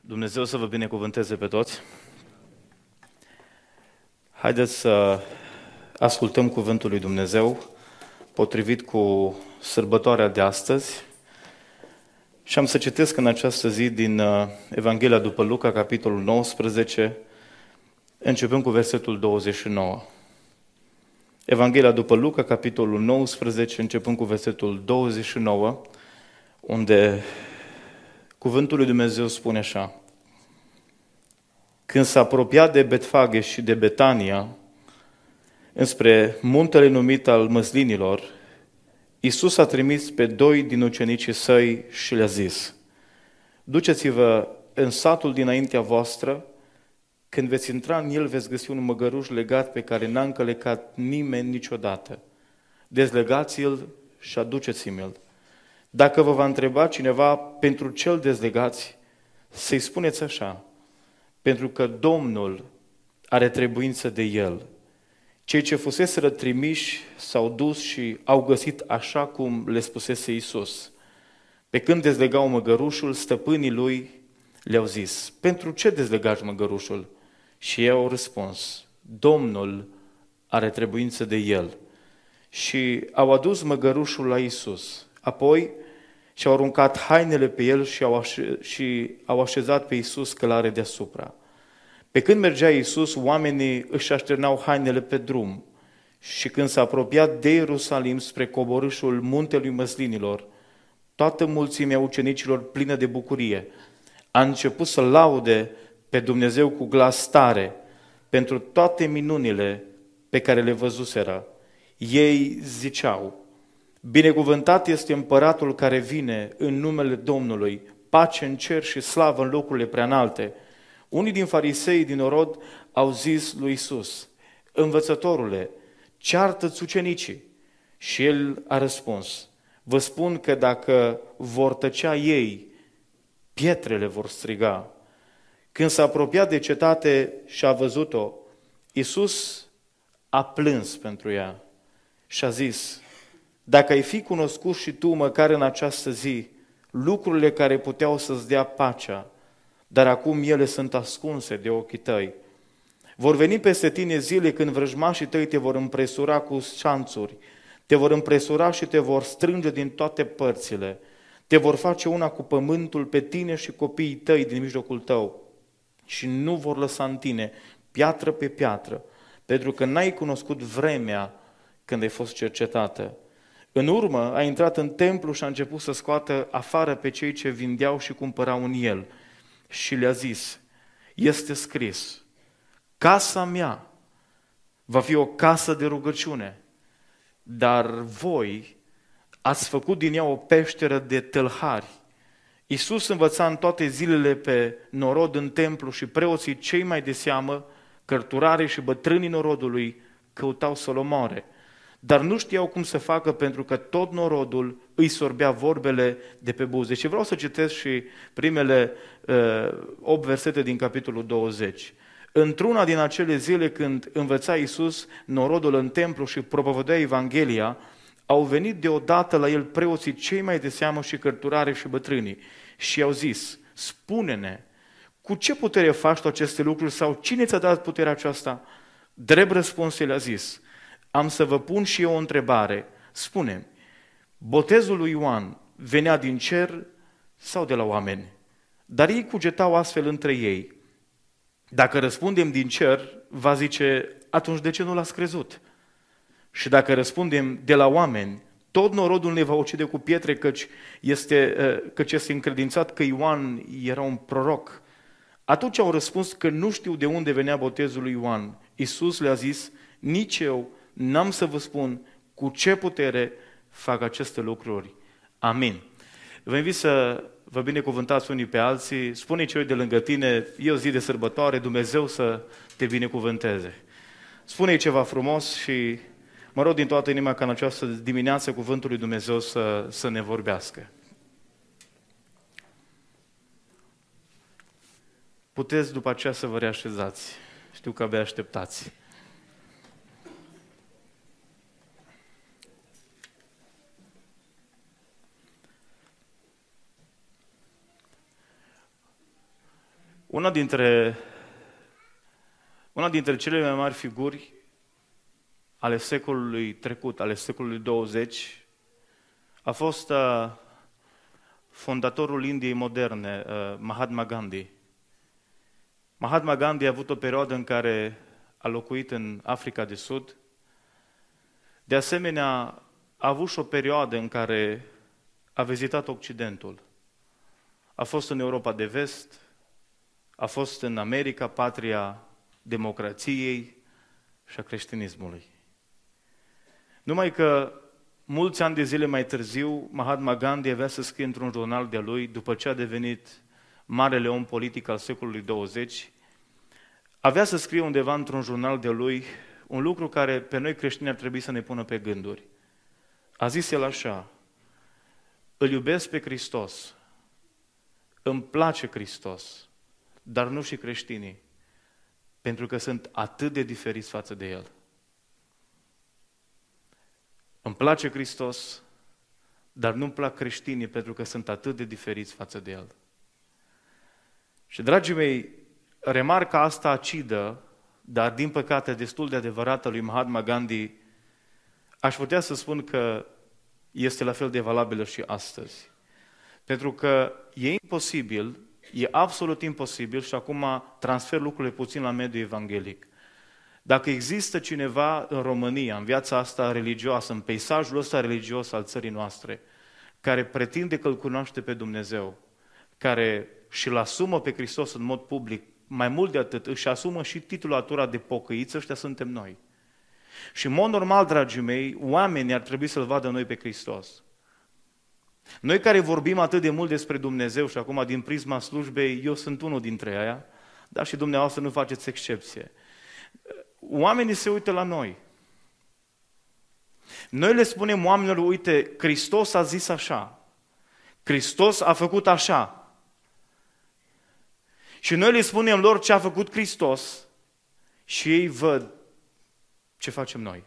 Dumnezeu să vă binecuvânteze pe toți. Haideți să ascultăm cuvântul lui Dumnezeu potrivit cu sărbătoarea de astăzi. Și am să citesc în această zi din Evanghelia după Luca, capitolul 19, începând cu versetul 29. Evanghelia după Luca, capitolul 19, începând cu versetul 29, unde cuvântul lui Dumnezeu spune așa: Când s-a apropiat de Betfage și de Betania, înspre muntele numit al Măslinilor, Iisus a trimis pe 2 din ucenicii săi și le-a zis: Duceți-vă în satul dinaintea voastră, când veți intra în el veți găsi un măgăruș legat pe care n-a încălecat nimeni niciodată. Dezlegați-l și aduceți-mi-l. Dacă vă va întreba cineva pentru ce-l dezlegați, să-i spuneți așa: pentru că Domnul are trebuință de el. Cei ce fuseseră trimiși s-au dus și au găsit așa cum le spusese Iisus. Pe când dezlegau măgărușul, stăpânii lui le-au zis: pentru ce dezlegați măgărușul? Și ei au răspuns: Domnul are trebuință de el. Și au adus măgărușul la Iisus. Apoi și-au aruncat hainele pe el și au așezat pe Iisus călare deasupra. Pe când mergea Iisus, oamenii își așternau hainele pe drum. Și când s-a apropiat de Ierusalim spre coborâșul muntelui Măslinilor, toată mulțimea ucenicilor plină de bucurie a început să laude pe Dumnezeu cu glas tare pentru toate minunile pe care le văzuseră. Ei ziceau: Binecuvântat este împăratul care vine în numele Domnului, pace în cer și slavă în locurile preanalte. Unii din farisei din norod au zis lui Iisus: Învățătorule, ceartă-ți ucenicii. Și el a răspuns: Vă spun că dacă vor tăcea ei, pietrele vor striga. Când s-a apropiat de cetate și a văzut-o, Iisus a plâns pentru ea și a zis: Dacă ai fi cunoscut și tu măcar în această zi lucrurile care puteau să-ți dea pacea, dar acum ele sunt ascunse de ochii tăi. Vor veni peste tine zile când vrăjmașii tăi te vor împresura cu șanțuri, te vor împresura și te vor strânge din toate părțile, te vor face una cu pământul pe tine și copiii tăi din mijlocul tău și nu vor lăsa în tine piatră pe piatră, pentru că n-ai cunoscut vremea când ai fost cercetată. În urmă a intrat în templu și a început să scoată afară pe cei ce vindeau și cumpărau în el. Și le-a zis: Este scris, casa mea va fi o casă de rugăciune, dar voi ați făcut din ea o peșteră de tâlhari. Iisus învăța în toate zilele pe norod în templu și preoții cei mai de seamă, cărturarii și bătrânii norodului, căutau să-l omoare. Dar nu știau cum să facă pentru că tot norodul îi sorbea vorbele de pe buze. Și vreau să citesc și primele 8 versete din capitolul 20. Într-una din acele zile când învăța Iisus norodul în templu și propovădea Evanghelia, au venit deodată la el preoții cei mai de seamă și cărturare și bătrânii și i-au zis: Spune-ne, cu ce putere faci tu aceste lucruri sau cine ți-a dat puterea aceasta? Drept răspuns el a zis: Am să vă pun și eu o întrebare. Spune-mi, botezul lui Ioan venea din cer sau de la oameni? Dar ei cugetau astfel între ei: Dacă răspundem din cer, va zice, atunci de ce nu l-ați crezut? Și dacă răspundem de la oameni, tot norodul ne va ucide cu pietre, căci este încredințat că Ioan era un proroc. Atunci au răspuns că nu știu de unde venea botezul lui Ioan. Iisus le-a zis: Nici eu n-am să vă spun cu ce putere fac aceste lucruri. Amin. Vă invit să vă binecuvântați unii pe alții. Spune celui de lângă tine: e o zi de sărbătoare, Dumnezeu să te binecuvânteze. Spune-i ceva frumos și mă rog din toată inima ca în această dimineață cuvântul lui Dumnezeu să ne vorbească. Puteți după aceea să vă reașezați. Știu că abia așteptați. Una dintre cele mai mari figuri ale secolului trecut, ale secolului 20, a fost fondatorul Indiei moderne, Mahatma Gandhi. Mahatma Gandhi a avut o perioadă în care a locuit în Africa de Sud. De asemenea, a avut și o perioadă în care a vizitat Occidentul. A fost în Europa de Vest, a fost în America, patria democrației și a creștinismului. Numai că mulți ani de zile mai târziu, Mahatma Gandhi avea să scrie într-un jurnal de-a lui, după ce a devenit marele om politic al secolului 20, avea să scrie undeva într-un jurnal de-a lui un lucru care pe noi creștini ar trebui să ne pună pe gânduri. A zis el așa: îl iubesc pe Hristos, îmi place Hristos, dar nu și creștinii, pentru că sunt atât de diferiți față de El. Îmi place Hristos, dar nu-mi plac creștinii pentru că sunt atât de diferiți față de El. Și, dragii mei, remarca asta acidă, dar din păcate destul de adevărată lui Mahatma Gandhi, aș putea să spun că este la fel de valabilă și astăzi. Pentru că e imposibil, e absolut imposibil, și acum transfer lucrurile puțin la mediul evanghelic. Dacă există cineva în România, în viața asta religioasă, în peisajul ăsta religios al țării noastre, care pretinde că îl cunoaște pe Dumnezeu, care și-l asumă pe Hristos în mod public, mai mult de atât, își asumă și titulatura de pocăiți, ăștia suntem noi. Și în mod normal, dragii mei, oamenii ar trebui să-L vadă noi pe Hristos. Noi care vorbim atât de mult despre Dumnezeu și acum din prisma slujbei, eu sunt unul dintre aia, dar și dumneavoastră nu faceți excepție. Oamenii se uită la noi. Noi le spunem oamenilor: uite, Hristos a zis așa, Hristos a făcut așa. Și noi le spunem lor ce a făcut Hristos și ei văd ce facem noi.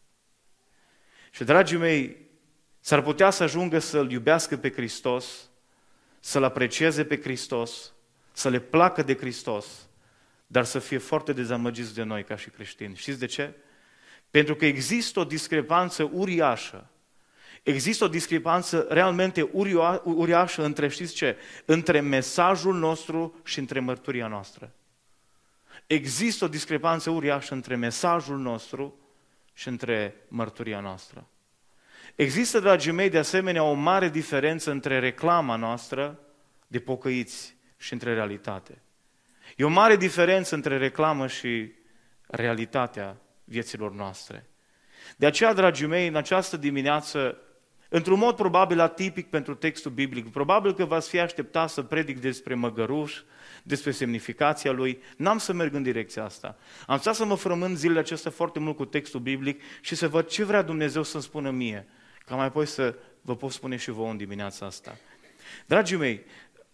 Și, dragii mei, s-ar putea să ajungă să-L iubească pe Hristos, să-L aprecieze pe Hristos, să le placă de Hristos, dar să fie foarte dezamăgiți de noi ca și creștini. Știți de ce? Pentru că există o discrepanță uriașă. Există o discrepanță realmente uriașă între, știți ce? Între mesajul nostru și între mărturia noastră. Există o discrepanță uriașă între mesajul nostru și între mărturia noastră. Există, dragii mei, de asemenea, o mare diferență între reclama noastră de pocăiți și între realitate. E o mare diferență între reclamă și realitatea vieților noastre. De aceea, dragii mei, în această dimineață, într-un mod probabil atipic pentru textul biblic, probabil că v-ați fi așteptat să predic despre măgăruș, despre semnificația lui, n-am să merg în direcția asta. Am stat să mă frământ zilele acestea foarte mult cu textul biblic și să văd ce vrea Dumnezeu să-mi spună mie, ca mai apoi să vă pot spune și vouă în dimineața asta. Dragii mei,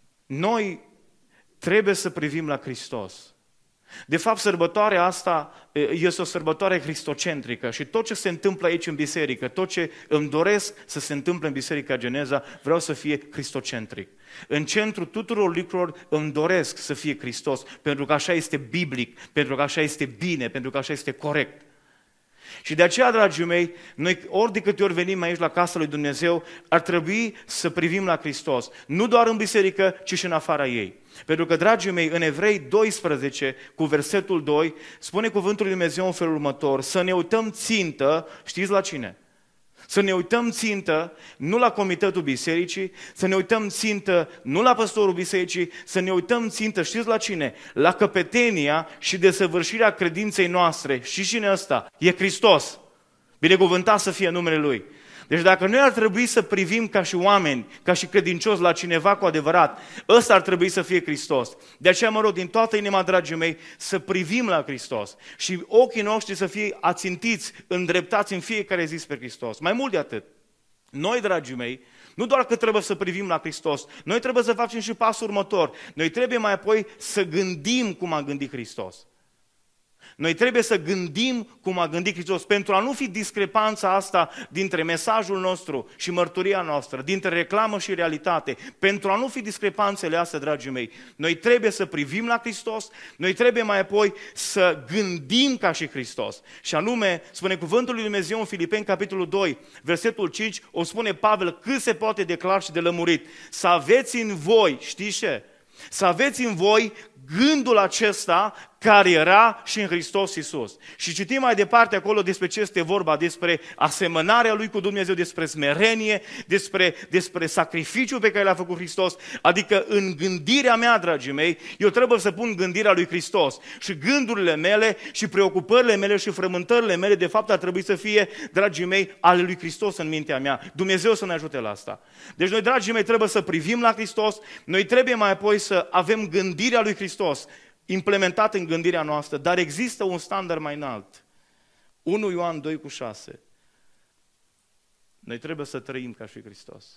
noi trebuie să privim la Hristos. De fapt, sărbătoarea asta este o sărbătoare cristocentrică și tot ce se întâmplă aici în biserică, tot ce îmi doresc să se întâmple în Biserica Geneza, vreau să fie cristocentric. În centrul tuturor lucrurilor îmi doresc să fie Hristos, pentru că așa este biblic, pentru că așa este bine, pentru că așa este corect. Și de aceea, dragii mei, noi ori de câte ori venim aici la casa lui Dumnezeu, ar trebui să privim la Hristos. Nu doar în biserică, ci și în afara ei. Pentru că, dragii mei, în Evrei 12, cu versetul 2, spune cuvântul lui Dumnezeu în felul următor: să ne uităm țintă, știți la cine? Să ne uităm țintă, nu la comitetul bisericii, să ne uităm țintă, nu la păstorul bisericii, să ne uităm țintă, știți la cine? La căpetenia și desăvârșirea credinței noastre. Și cine ăsta? E Hristos. Binecuvântat să fie numele Lui. Deci dacă noi ar trebui să privim ca și oameni, ca și credincioși la cineva cu adevărat, ăsta ar trebui să fie Hristos. De aceea mă rog din toată inima, dragii mei, să privim la Hristos și ochii noștri să fie ațintiți, îndreptați în fiecare zi spre Hristos. Mai mult de atât, noi, dragii mei, nu doar că trebuie să privim la Hristos, noi trebuie să facem și pasul următor. Noi trebuie mai apoi să gândim cum a gândit Hristos. Noi trebuie să gândim cum a gândit Hristos, pentru a nu fi discrepanța asta dintre mesajul nostru și mărturia noastră, dintre reclamă și realitate, pentru a nu fi discrepanțele astea, dragii mei, noi trebuie să privim la Hristos, noi trebuie mai apoi să gândim ca și Hristos. Și anume, spune cuvântul lui Dumnezeu în Filipeni, capitolul 2, versetul 5, o spune Pavel cât se poate de clar și de lămurit. Să aveți în voi, știți ce? Să aveți în voi gândul acesta care era și în Hristos Iisus. Și citim mai departe acolo despre ce este vorba, despre asemănarea Lui cu Dumnezeu, despre smerenie, despre sacrificiul pe care l-a făcut Hristos. Adică în gândirea mea, dragii mei, eu trebuie să pun gândirea lui Hristos. Și gândurile mele și preocupările mele și frământările mele, de fapt, ar trebui să fie, dragii mei, ale lui Hristos în mintea mea. Dumnezeu să ne ajute la asta. Deci noi, dragii mei, trebuie să privim la Hristos, noi trebuie mai apoi să avem gândirea lui Hristos implementat în gândirea noastră, dar există un standard mai înalt. 1 Ioan 2,6. Noi trebuie să trăim ca și Hristos.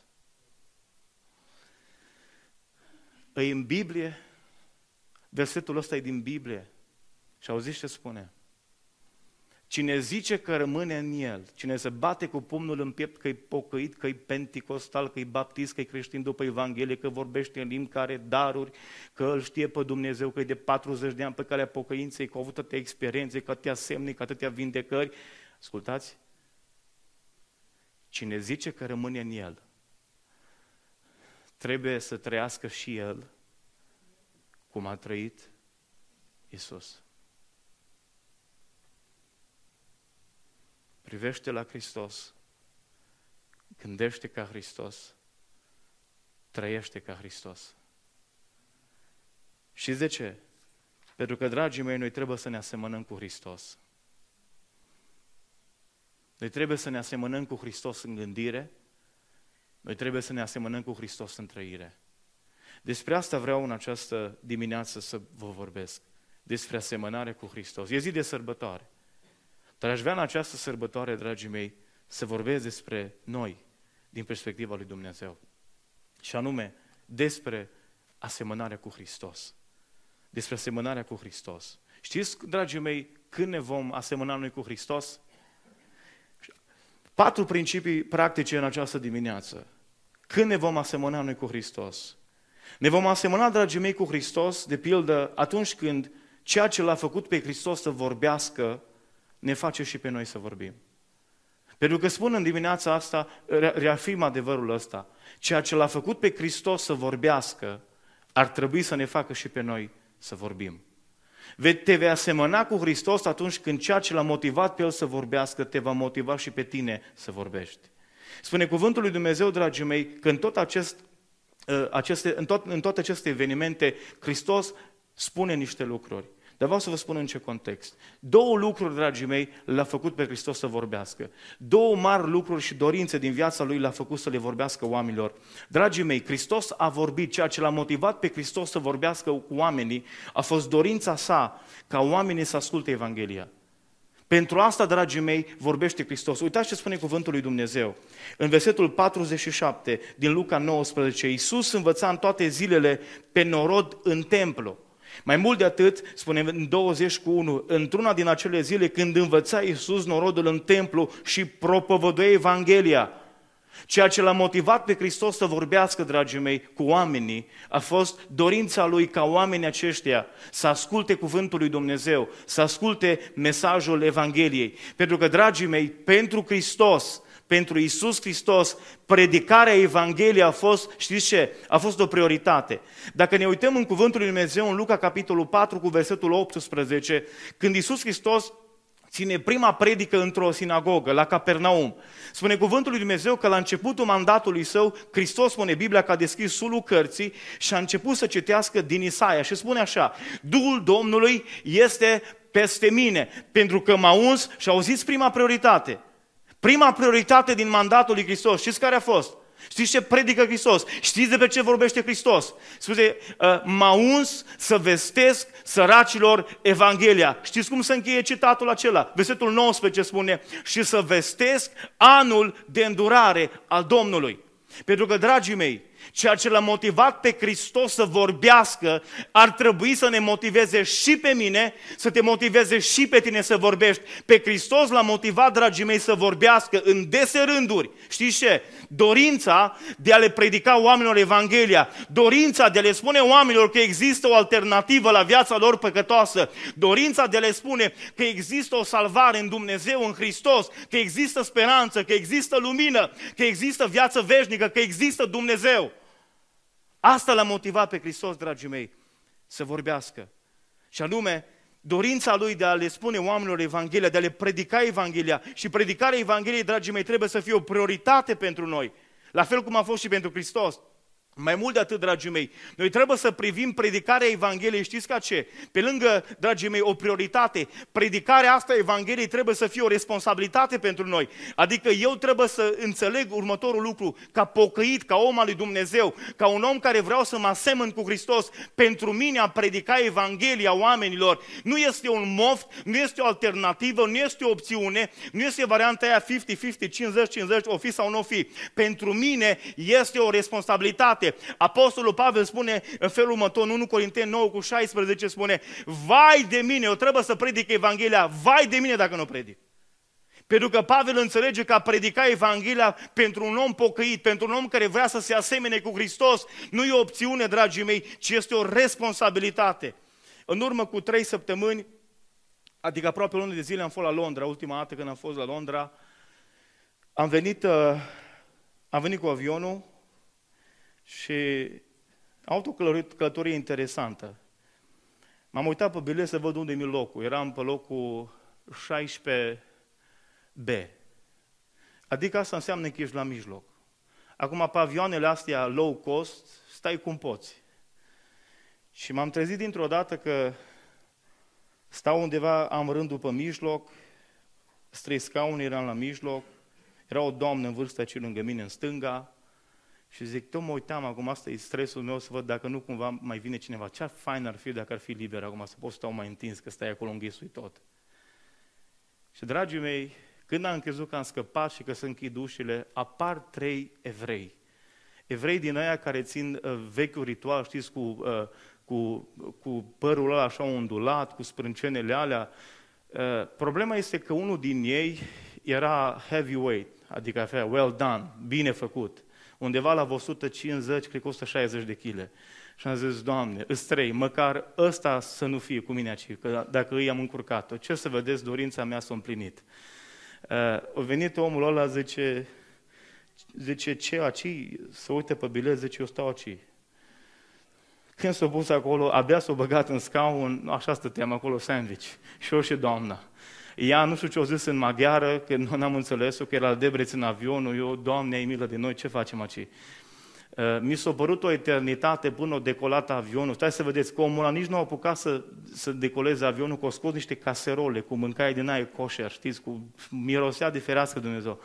E în Biblie, versetul ăsta e din Biblie. Și auziți ce spune? Cine zice că rămâne în el, cine se bate cu pumnul în piept că e pocăit, că e penticostal, că e baptist, că e creștin după Evanghelie, că vorbește în limbi, că are daruri, că îl știe pe Dumnezeu, că e de 40 de ani pe calea pocăinței, că a avut atâtea experiențe, că atâtea semne, că atâtea vindecări. Ascultați? Cine zice că rămâne în el, trebuie să trăiască și el cum a trăit Iisus. Privește la Hristos, gândește ca Hristos, trăiește ca Hristos. Știți de ce? Pentru că, dragii mei, noi trebuie să ne asemănăm cu Hristos. Noi trebuie să ne asemănăm cu Hristos în gândire, noi trebuie să ne asemănăm cu Hristos în trăire. Despre asta vreau în această dimineață să vă vorbesc, despre asemănare cu Hristos. E zi de sărbătoare. Dar aș vrea în această sărbătoare, dragii mei, să vorbesc despre noi, din perspectiva lui Dumnezeu. Și anume, despre asemănarea cu Hristos. Despre asemănarea cu Hristos. Știți, dragii mei, când ne vom asemăna noi cu Hristos? 4 principii practice în această dimineață. Când ne vom asemăna noi cu Hristos? Ne vom asemăna, dragii mei, cu Hristos, de pildă, atunci când ceea ce l-a făcut pe Hristos să vorbească, ne face și pe noi să vorbim. Pentru că spun în dimineața asta, reafirm adevărul ăsta, ceea ce l-a făcut pe Hristos să vorbească, ar trebui să ne facă și pe noi să vorbim. Te vei asemăna cu Hristos atunci când ceea ce l-a motivat pe El să vorbească, te va motiva și pe tine să vorbești. Spune cuvântul lui Dumnezeu, dragii mei, că în toate aceste evenimente, Hristos spune niște lucruri. Dar vreau să vă spun în ce context. 2 lucruri, dragii mei, l-a făcut pe Hristos să vorbească. 2 mari lucruri și dorințe din viața Lui l-a făcut să le vorbească oamenilor. Dragii mei, Hristos a vorbit, ceea ce l-a motivat pe Hristos să vorbească cu oamenii a fost dorința sa ca oamenii să asculte Evanghelia. Pentru asta, dragii mei, vorbește Hristos. Uitați ce spune cuvântul lui Dumnezeu. În versetul 47 din Luca 19, Iisus învăța în toate zilele pe norod în templu. Mai mult de atât, spune în 21, într-una din acele zile când învăța Iisus norodul în templu și propovăduia Evanghelia, ceea ce l-a motivat pe Hristos să vorbească, dragii mei, cu oamenii, a fost dorința Lui ca oamenii aceștia să asculte cuvântul lui Dumnezeu, să asculte mesajul Evangheliei. Pentru că, dragii mei, pentru Hristos, pentru Iisus Hristos, predicarea Evangheliei a fost, știți ce? A fost o prioritate. Dacă ne uităm în cuvântul lui Dumnezeu, în Luca capitolul 4 cu versetul 18, când Iisus Hristos ține prima predică într-o sinagogă, la Capernaum, spune cuvântul lui Dumnezeu că la începutul mandatului său, Hristos, spune Biblia, că a deschis sulul cărții și a început să citească din Isaia și spune așa: Duhul Domnului este peste mine, pentru că m-a uns. Și auziți prima prioritate. Prima prioritate din mandatul lui Hristos, știți care a fost? Știți ce predică Hristos? Știți de pe ce vorbește Hristos? Spune, m-a uns să vestesc săracilor Evanghelia. Știți cum se încheie citatul acela? Versetul 19 spune, și să vestesc anul de îndurare al Domnului. Pentru că, dragii mei, Ceea ce l-a motivat pe Hristos să vorbească ar trebui să ne motiveze și pe mine, să te motiveze și pe tine să vorbești. Pe Hristos l-a motivat, dragii mei, să vorbească în dese rânduri. Știți ce? Dorința de a le predica oamenilor Evanghelia, dorința de a le spune oamenilor că există o alternativă la viața lor păcătoasă, dorința de a le spune că există o salvare în Dumnezeu, în Hristos, că există speranță, că există lumină, că există viață veșnică, că există Dumnezeu. Asta l-a motivat pe Hristos, dragii mei, să vorbească. Și anume, dorința lui de a le spune oamenilor Evanghelia, de a le predica Evanghelia. Și predicarea Evangheliei, dragii mei, trebuie să fie o prioritate pentru noi. La fel cum a fost și pentru Hristos. Mai mult de atât, dragii mei, noi trebuie să privim predicarea Evangheliei, știți ca ce? Pe lângă, dragii mei, o prioritate, predicarea asta a Evangheliei trebuie să fie o responsabilitate pentru noi. Adică eu trebuie să înțeleg următorul lucru, ca pocăit, ca om al lui Dumnezeu, ca un om care vreau să mă asemăn cu Hristos, pentru mine a predica Evanghelia oamenilor nu este un moft, nu este o alternativă, nu este o opțiune, nu este varianta aia 50-50, 50-50, o fi sau nu o fi. Pentru mine este o responsabilitate. Apostolul Pavel spune în felul următor, în 1 Corinteni 9:16 spune: vai de mine, eu trebuie să predic Evanghelia, vai de mine dacă nu predic. Pentru că Pavel înțelege că a predica Evanghelia pentru un om pocăit, pentru un om care vrea să se asemene cu Hristos, nu e o opțiune, dragii mei, ci este o responsabilitate. În urmă cu 3 săptămâni, adică aproape o lună de zile, am fost la Londra, ultima dată când am fost la Londra, am venit cu avionul și am avut o călătorie interesantă. M-am uitat pe bilet să văd unde mi-e locul. Eram pe locul 16B. Adică asta înseamnă că ești la mijloc. Acum, pe avioanele astea low cost, stai cum poți. Și m-am trezit dintr-o dată că stau undeva, am rândul pe mijloc, 3 scaune, eram la mijloc, era o doamnă în vârstă aici lângă mine, în stânga, și zic, tot mă uitam acum, asta e stresul meu, să văd dacă nu cumva mai vine cineva. Ce fain ar fi dacă ar fi liber acum, să pot stau mai întins, că stai acolo înghesui tot. Și, dragii mei, când am crezut că am scăpat și că să închid ușile, apar 3 evrei. Evrei din aia care țin vechiul ritual, știți, cu părul ăla așa ondulat, cu sprâncenele alea. Problema este că unul din ei era heavyweight, adică avea well done, bine făcut. Undeva la 150, cred că 160 de kg. Și am zis, Doamne, îți 3, măcar ăsta să nu fie cu mine aici, că dacă îi am încurcat-o, ce să vedeți, dorința mea s-a împlinit. A venit omul ăla, zice, ce aici? Să uite pe bilet, zice, eu stau aici. Când s-a pus acolo, abia s-a băgat în scaun, așa stăteam acolo, sandwich. Și eu și doamna. Ea nu știu ce o zis în maghiară, că nu n-am înțeles-o, că era la Debrețin avionul, eu, Doamne, ai milă de noi, ce facem aici? Mi s-a părut o eternitate până o decolat avionul. Stai să vedeți că omul ăla nici nu a apucat să decoleze avionul, că o scos niște caserole cu mâncare din aia kosher, știți, cu mirosea de ferească Dumnezeu.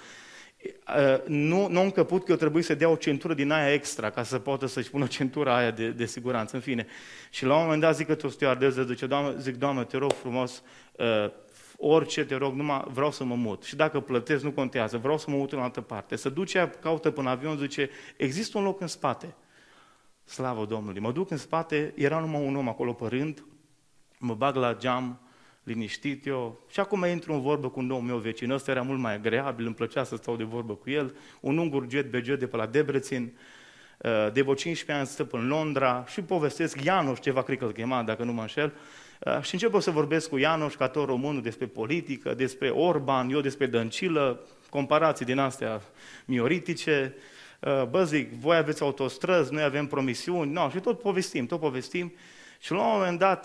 Nu am încăput că eu trebuie să dea o centură din aia extra, ca să poată să-și pună centura aia de siguranță, în fine. Și la un moment dat zic că o stewardesă, zice, Doamne, te rog frumos, orice te rog, numai vreau să mă mut. Și dacă plătesc, nu contează, vreau să mă mut în altă parte. Se duce, caută până avion, zice, există un loc în spate. Slavă Domnului! Mă duc în spate, era numai un om acolo pe rând, mă bag la geam, liniștit eu, și acum intru în vorbă cu un nou meu vecin, ăsta era mult mai agreabil, îmi plăcea să stau de vorbă cu el, un ungur jet BG de pe la Debrețin, de vreo 15 ani stă în Londra și povestesc, Ianoș, ceva cred că îl chema, dacă nu mă înșel, și încep să vorbesc cu Ianoș, ca tot românul, despre politică, despre Orban, eu despre Dăncilă, comparații din astea mioritice. Bă, zic, voi aveți autostrăzi, noi avem promisiuni, no, și tot povestim. Și la un moment dat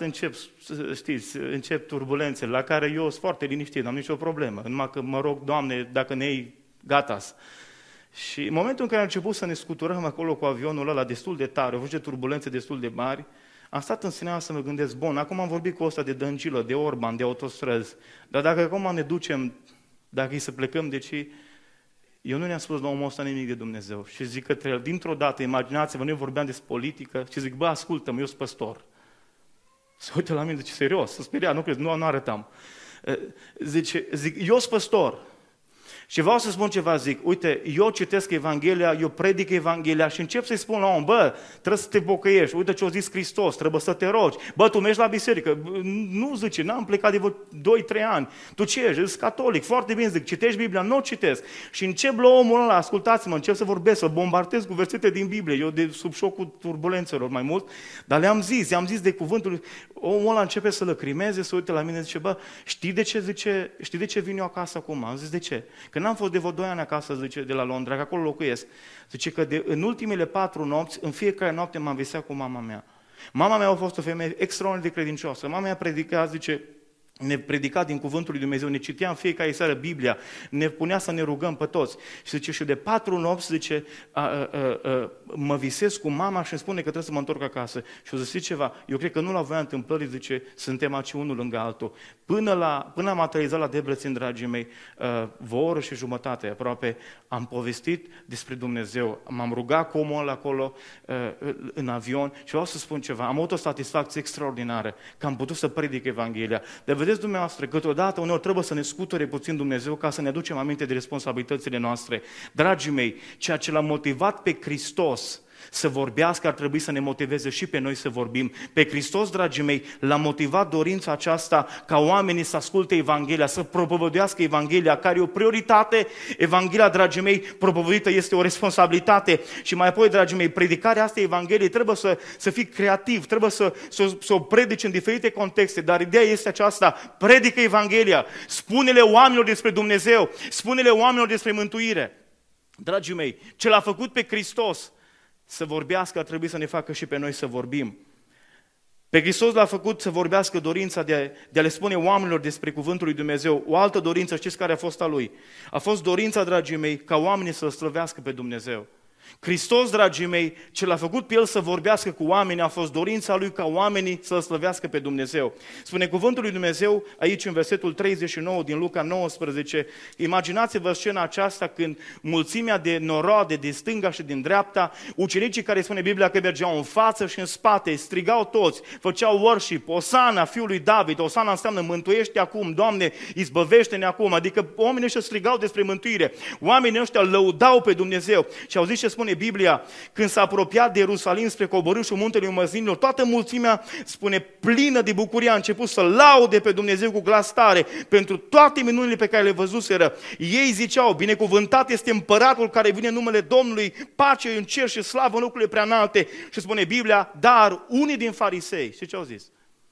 încep turbulențele, la care eu sunt foarte liniștit, n-am nicio problemă, numai că mă rog, Doamne, dacă ne iei, gata-s. Și în momentul în care am început să ne scuturăm acolo cu avionul ăla destul de tare, au fost turbulențe destul de mari, am stat în sinea să mă gândesc, bun, acum am vorbit cu ăsta de Dăncilă, de Orban, de autostrăzi, dar dacă acum ne ducem, dacă îi să plecăm, deci eu nu ne-am spus la omul ăsta nimic de Dumnezeu. Și zic către el, dintr-o dată, imaginați-vă, noi vorbeam despre politică și zic, bă, ascultă-mă, eu sunt păstor. Se uită la mine, zice, serios, să speria, nu crezi, nu arătam. Zic, eu sunt păstor. Și vreau să spun ceva, zic, uite, eu citesc Evanghelia, eu predic Evanghelia și încep să-i spun la om, bă, trebuie să te pocăiești, uite ce a zis Hristos, trebuie să te rogi, bă, tu mergi la biserică, nu zice, n-am plecat de vreo 2-3 ani, tu ce ești, ești catolic, foarte bine, zic, citești Biblia, nu o citesc. Și încep la omul ăla, ascultați-mă, încep să vorbesc, să bombardez cu versete din Biblie, eu de sub șocul turbulențelor mai mult, dar i-am zis de cuvântul, omul ăla începe să lăcrimeze, să uite la mine, zice, bă, știi de ce vin eu acasă acum? Am zis, de ce? Că n-am fost de vreo 2 ani acasă, zice, de la Londra, că acolo locuiesc. Zice că în ultimele 4 nopți, în fiecare noapte m-am visat cu mama mea. Mama mea a fost o femeie extraordinar de credincioasă. Mama mea predica, zice, ne predica din cuvântul lui Dumnezeu, ne citea în fiecare seară Biblia, ne punea să ne rugăm pe toți. Și zice, și de 4 nopți, zice, mă visez cu mama și îmi spune că trebuie să mă întorc acasă. Și o zis ceva, eu cred că nu la voia întâmplării, zice, suntem aici unul lângă altul. Până am aterizat la Debrecen, dragii mei, o oră și jumătate aproape, am povestit despre Dumnezeu, m-am rugat cu omul ăla acolo în avion și vreau să spun ceva, am avut o satisfacție extraordinară că am putut să predic Evanghelia. Dar vedeți dumneavoastră, câteodată uneori trebuie să ne scuture puțin Dumnezeu ca să ne aducem aminte de responsabilitățile noastre. Dragii mei, ceea ce l-a motivat pe Hristos să vorbească, ar trebui să ne motiveze și pe noi să vorbim. Pe Hristos, dragii mei, l-a motivat dorința aceasta ca oamenii să asculte Evanghelia, să propovăduiască Evanghelia, care e o prioritate. Evanghelia, dragii mei, propovăduită este o responsabilitate. Și mai apoi, dragii mei, predicarea asta Evangheliei trebuie să fii creativ, trebuie să o predici în diferite contexte, dar ideea este aceasta, predică Evanghelia, spune-le oamenilor despre Dumnezeu, spune-le oamenilor despre mântuire. Dragii mei, ce l-a făcut pe Hristos să vorbească, ar trebui să ne facă și pe noi să vorbim. Pe Hristos l-a făcut să vorbească dorința de a le spune oamenilor despre cuvântul lui Dumnezeu. O altă dorință, știți care a fost a lui? A fost dorința, dragii mei, ca oamenii să-L slăvească pe Dumnezeu. Hristos, dragii mei, ce l-a făcut pe El să vorbească cu oamenii, a fost dorința Lui ca oamenii să-L slăvească pe Dumnezeu. Spune cuvântul lui Dumnezeu aici în versetul 39 din Luca 19, imaginați-vă scena aceasta când mulțimea de noroade din stânga și din dreapta, ucenicii care spune Biblia că mergeau în față și în spate, strigau toți, făceau worship, Osana, fiul lui David, Osana înseamnă mântuiește acum, Doamne, izbăvește-ne acum, adică oamenii ăștia strigau despre mântuire, oamenii ăștia lăudau pe Dumnezeu și au zis ce spune Biblia, când s-a apropiat de Ierusalim spre coborâșul muntelui Măslinilor, toată mulțimea, spune, plină de bucurie, a început să laude pe Dumnezeu cu glas tare pentru toate minunile pe care le văzuseră. Ei ziceau, binecuvântat este împăratul care vine în numele Domnului, pace în cer și slavă în locurile preanalte. Și spune Biblia, dar unii din farisei, știți ce au zis?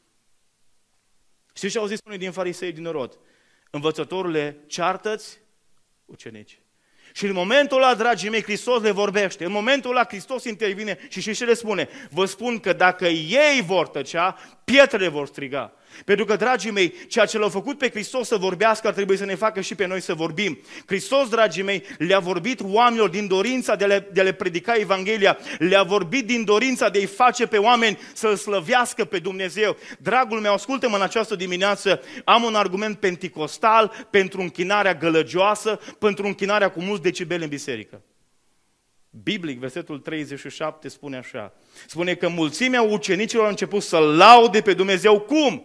Știți ce au zis unii din farisei din Norod? Învățătorule, ceartă-ți ucenici. Și în momentul ăla, dragii mei, Hristos le vorbește. În momentul ăla Hristos intervine și ce le spune? Vă spun că dacă ei vor tăcea, pietrele vor striga. Pentru că, dragii mei, ceea ce l-a făcut pe Hristos să vorbească ar trebui să ne facă și pe noi să vorbim. Hristos, dragii mei, le-a vorbit oamenilor din dorința de a le predica Evanghelia, le-a vorbit din dorința de a-i face pe oameni să-L slăvească pe Dumnezeu. Dragul meu, ascultă-mă în această dimineață, am un argument penticostal pentru închinarea gălăgioasă, pentru închinarea cu mulți decibeli în biserică. Biblic, versetul 37 spune așa, spune că mulțimea ucenicilor a început să laude pe Dumnezeu. Cum?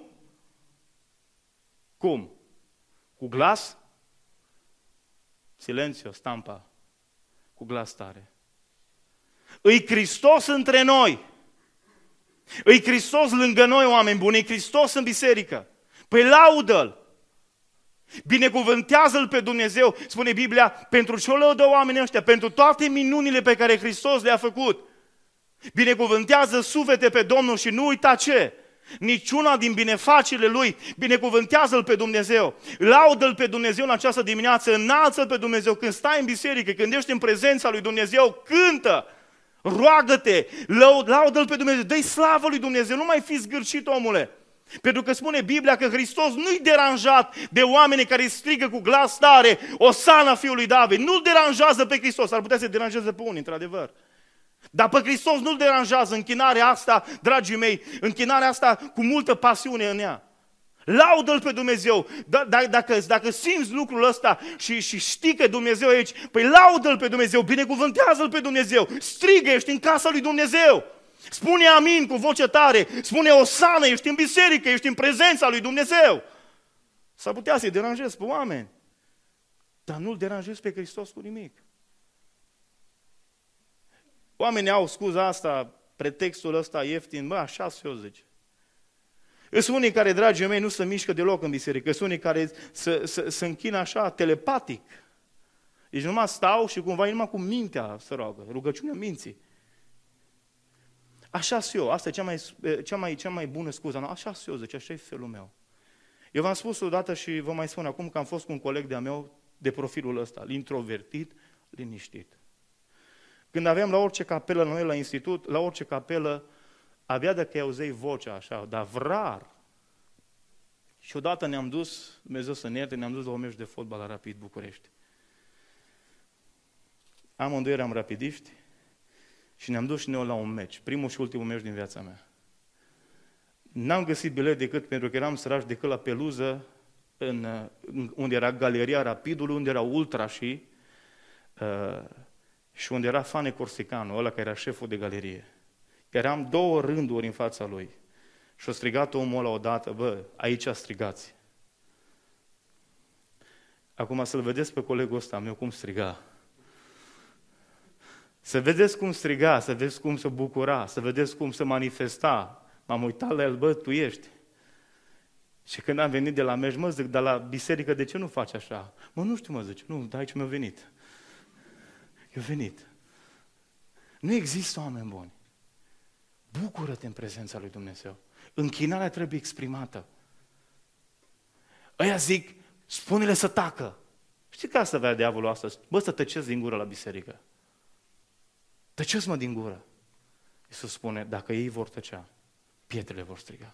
Cum? Cu glas? Silențiu, stampa. Cu glas tare. Îi Hristos între noi. Îi Hristos lângă noi, oameni buni. Îi Hristos în biserică. Păi laudă-L. Binecuvântează-L pe Dumnezeu, spune Biblia, pentru ce o lăudă oamenii ăștia, pentru toate minunile pe care Hristos le-a făcut. Binecuvântează suflete pe Domnul și nu uita ce? Niciuna din binefacerile Lui, binecuvântează-L pe Dumnezeu, laudă-L pe Dumnezeu în această dimineață, înalță-L pe Dumnezeu când stai în biserică, când ești în prezența lui Dumnezeu, cântă, roagă-te, laudă-L pe Dumnezeu, dă-i slavă lui Dumnezeu, nu mai fi zgârcit, omule. Pentru că spune Biblia că Hristos nu-i deranjat de oamenii care strigă cu glas tare, Osana fiului David, nu-L deranjează pe Hristos, ar putea să deranjeze pe unii, într-adevăr. Dar pe Hristos nu-L deranjează închinarea asta, dragii mei, închinarea asta cu multă pasiune în ea. Laudă-L pe Dumnezeu, dacă simți lucrul ăsta și știi că Dumnezeu e aici, păi laudă-L pe Dumnezeu, binecuvântează-L pe Dumnezeu, strigă, ești în casa lui Dumnezeu. Spune amin cu voce tare, spune Osana, ești în biserică, ești în prezența lui Dumnezeu. S-ar putea să-i deranjezi pe oameni. dar nu-L deranjezi pe Hristos cu nimic. Oamenii au scuza asta, pretextul ăsta ieftin, așa se o zice. Sunt unii care, dragii mei, nu se mișcă deloc în biserică, sunt unii care se închină așa, telepatic. Deci numai stau și cumva numai cu mintea se roagă, rugăciunea minții. Așa sunt eu, asta e cea mai bună scuză. Așa sunt eu, zice, așa e felul meu. Eu v-am spus odată și vă mai spun acum că am fost cu un coleg de-a meu de profilul ăsta, introvertit, liniștit. Când aveam la orice capelă la noi la institut, la orice capelă, abia dacă auzeai vocea așa, dar rar. Și odată ne-am dus, Dumnezeu să ne ierte, ne-am dus la un meci de fotbal la Rapid București. Amândoi eram rapidiști și ne-am dus și noi la un meci, primul și ultimul meci din viața mea. N-am găsit bilet decât pentru că eram săraci decât la peluză, unde era galeria Rapidului, unde era ultra și unde era Fane Corsicanu, ăla care era șeful de galerie. Eram 2 rânduri în fața lui. Și a strigat omul ăla odată, aici strigați. Acum să-l vedeți pe colegul ăsta meu cum striga. Să vedeți cum striga, să vedeți cum se bucura, să vedeți cum se manifesta. M-am uitat la el, tu ești. Și când am venit de la meci, zic, dar la biserică de ce nu faci așa? Nu știu, zice, nu, dar aici mi-a venit. Eu venit. Nu există oameni buni. Bucură-te în prezența lui Dumnezeu. Închinarea trebuie exprimată. Ăia zic, spune-le să tacă. Știi că asta vrea diavolul astăzi? Să tăceți din gură la biserică. Tăceți-mă din gură. Iisus spune, dacă ei vor tăcea, pietrele vor striga.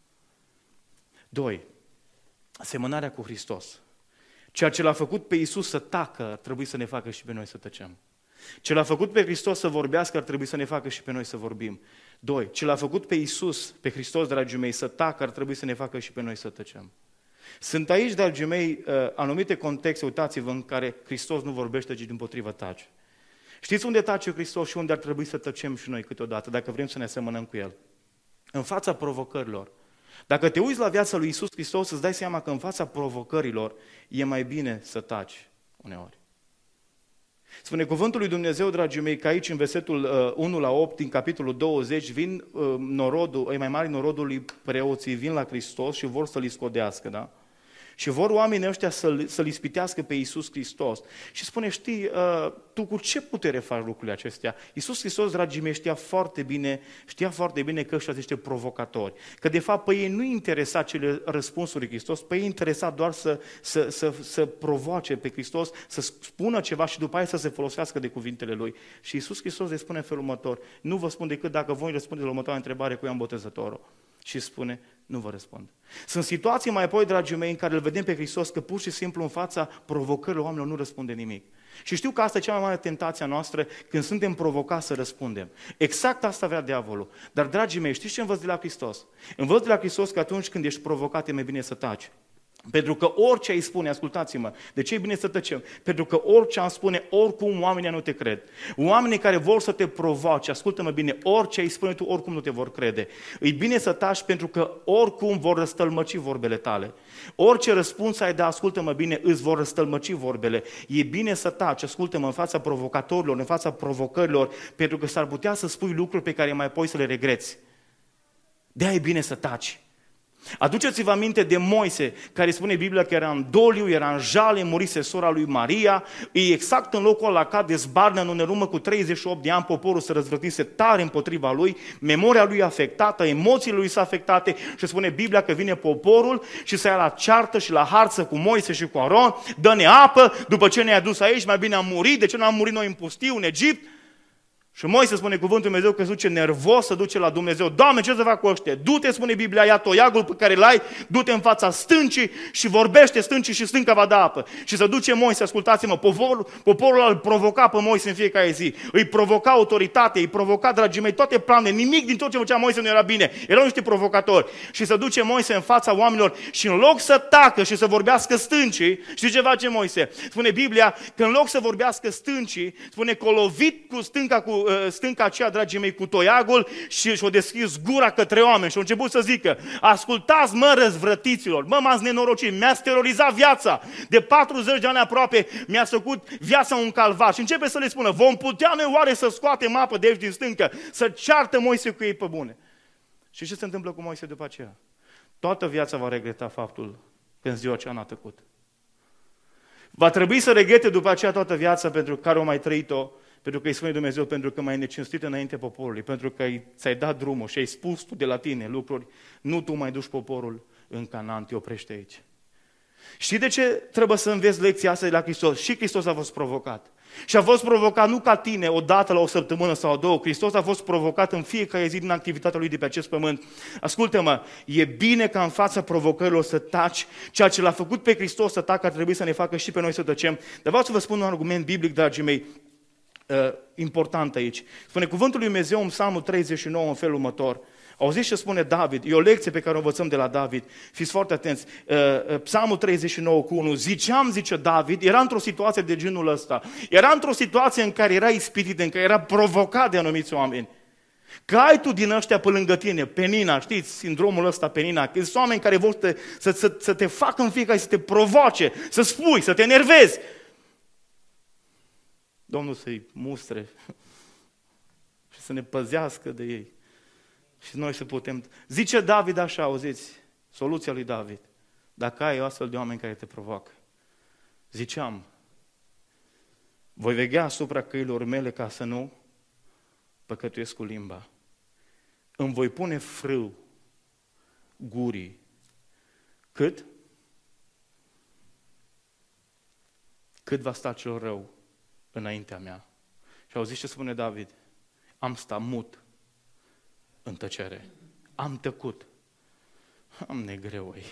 2. Asemănarea cu Hristos. Ceea ce l-a făcut pe Iisus să tacă, ar trebui să ne facă și pe noi să tăcem. Ce l-a făcut pe Hristos să vorbească, ar trebui să ne facă și pe noi să vorbim. 2. Ce l-a făcut pe Iisus, pe Hristos, dragii mei, să tacă, ar trebui să ne facă și pe noi să tăcem. Sunt aici, dragii mei, anumite contexte, uitați-vă, în care Hristos nu vorbește, ci dimpotrivă tace. Știți unde tace Hristos și unde ar trebui să tăcem și noi câteodată, dacă vrem să ne asemănăm cu El? În fața provocărilor. Dacă te uiți la viața lui Iisus Hristos, îți dai seama că în fața provocărilor e mai bine să taci uneori. Spune cuvântul lui Dumnezeu, dragii mei, că aici în versetul 1-8, din capitolul 20, vin mai mari norodului preoții, vin la Hristos și vor să-L scodească, da? Și vor oamenii ăștia să-L ispitească pe Iisus Hristos. Și spune, știi, tu cu ce putere faci lucrurile acestea? Iisus Hristos, dragii mei, știa foarte bine că ăștia zice provocatori. Că de fapt pe ei nu interesa cele răspunsuri Hristos, pe ei interesa doar să provoace pe Hristos, să spună ceva și după aia să se folosească de cuvintele Lui. Și Iisus Hristos le spune în felul următor, nu vă spun decât dacă voi răspundeți la următoarea întrebare cu Ioan Botezătorul. Și spune, nu vă răspund. Sunt situații mai apoi, dragii mei, în care îl vedem pe Hristos că pur și simplu în fața provocărilor oamenilor nu răspunde nimic. Și știu că asta e cea mai mare tentație a noastră când suntem provocați să răspundem. Exact asta vrea diavolul. Dar, dragii mei, știți ce învăț de la Hristos? Învăț de la Hristos că atunci când ești provocat e mai bine să taci. Pentru că orice îi spune, ascultați-mă, de ce e bine să tăcem? Pentru că orice îmi spune, oricum oamenii nu te cred. Oamenii care vor să te provoace, ascultă-mă bine, orice îi spune tu, oricum nu te vor crede. E bine să taci pentru că oricum vor răstălmăci vorbele tale. Orice răspuns ai da, ascultă-mă bine, îți vor răstălmăci vorbele. E bine să taci, ascultă-mă, în fața provocatorilor, în fața provocărilor, pentru că s-ar putea să spui lucruri pe care mai apoi să le regreți. De-aia e bine să taci. Aduceți-vă aminte de Moise, care spune Biblia că era în doliu, era în jale, murise sora lui Maria, e exact în locul ăla ca de zbarnă, în urmă cu 38 de ani poporul se răzvrătise tare împotriva lui, memoria lui afectată, emoțiile lui s-au afectate și spune Biblia că vine poporul și se ia la ceartă și la harță cu Moise și cu Aron, dă-ne apă, după ce ne-a dus aici, mai bine am murit, de ce nu am murit noi în pustiu, în Egipt? Și Moise spune cuvântul Dumnezeu că se duce nervos, se duce la Dumnezeu. Doamne, ce să fac cu ăștia? Du-te, spune Biblia, ia toiagul pe care l-ai, du-te în fața stâncii și vorbește stâncii și stânca va da apă. Și se duce Moise, ascultați-mă, poporul îl provoca pe Moise în fiecare zi. Îi provoca autoritate, îi provoca, dragii mei, toate planurile, nimic din tot ce făcea Moise nu era bine. Erau niște provocatori. Și se duce Moise în fața oamenilor și în loc să tacă și să vorbească stâncii, știți ce face Moise? Spune Biblia că în loc să vorbească stâncii, spune că a lovit cu stânca cu cu stânca aceea, dragii mei, cu toiagul și și-o deschis gura către oameni și a început să zică: ascultați, mă, răzvrătiților, mă, m-ați nenorocit, mi-ați terorizat viața, de 40 de ani aproape mi-ați făcut viața un calvar. Și începe să le spună: vom putea noi oare să scoatem apă de aici din stâncă, să ceartă Moise cu ei pe bune? Și ce se întâmplă cu Moise după aceea? Toată viața va regreta faptul că în ziua aceea n-a tăcut. Va trebui să regrete după aceea toată viața pentru care o mai trăit-o, pentru că îi spune Dumnezeu, pentru că mai necinstit înainte poporului, pentru că ți-ai dat drumul și ai spus tu de la tine lucruri, nu tu mai duci poporul în Canaan, te oprește aici. Știi de ce trebuie să înveți lecția asta de la Hristos? Și Hristos a fost provocat. Și a fost provocat nu ca tine, o dată la o săptămână sau două. Hristos a fost provocat în fiecare zi din activitatea Lui de pe acest pământ. Ascultă-mă, e bine ca în fața provocărilor să taci. Ceea ce l-a făcut pe Hristos să tacă ar trebui să ne facă și pe noi să tăcem. Dar vreau să vă spun un argument biblic, dragii mei, important aici. Spune cuvântul lui Dumnezeu în Psalmul 39 în felul următor. Auziți ce spune David? E o lecție pe care o învățăm de la David. Fiți foarte atenți. Psalmul 39 cu 1. Ziceam, zice David, era într-o situație de genul ăsta. Era într-o situație în care era ispitit, în care era provocat de anumiți oameni. Că ai tu din ăștia pe lângă tine, penina, știți, sindromul ăsta, penina, că sunt oameni care vor să te facă în fiecare, să te provoace, să spui, să te enervezi. Domnul să-i mustre și să ne păzească de ei. Și noi să putem... Zice David așa, auziți, soluția lui David. Dacă ai o astfel de oameni care te provoacă. Ziceam, voi veghea asupra căilor mele ca să nu păcătuiesc cu limba. Îmi voi pune frâu gurii. Cât? Cât va sta cel rău înaintea mea. Și auziți ce spune David? Am stat mut în tăcere. Am tăcut. Am negreoi.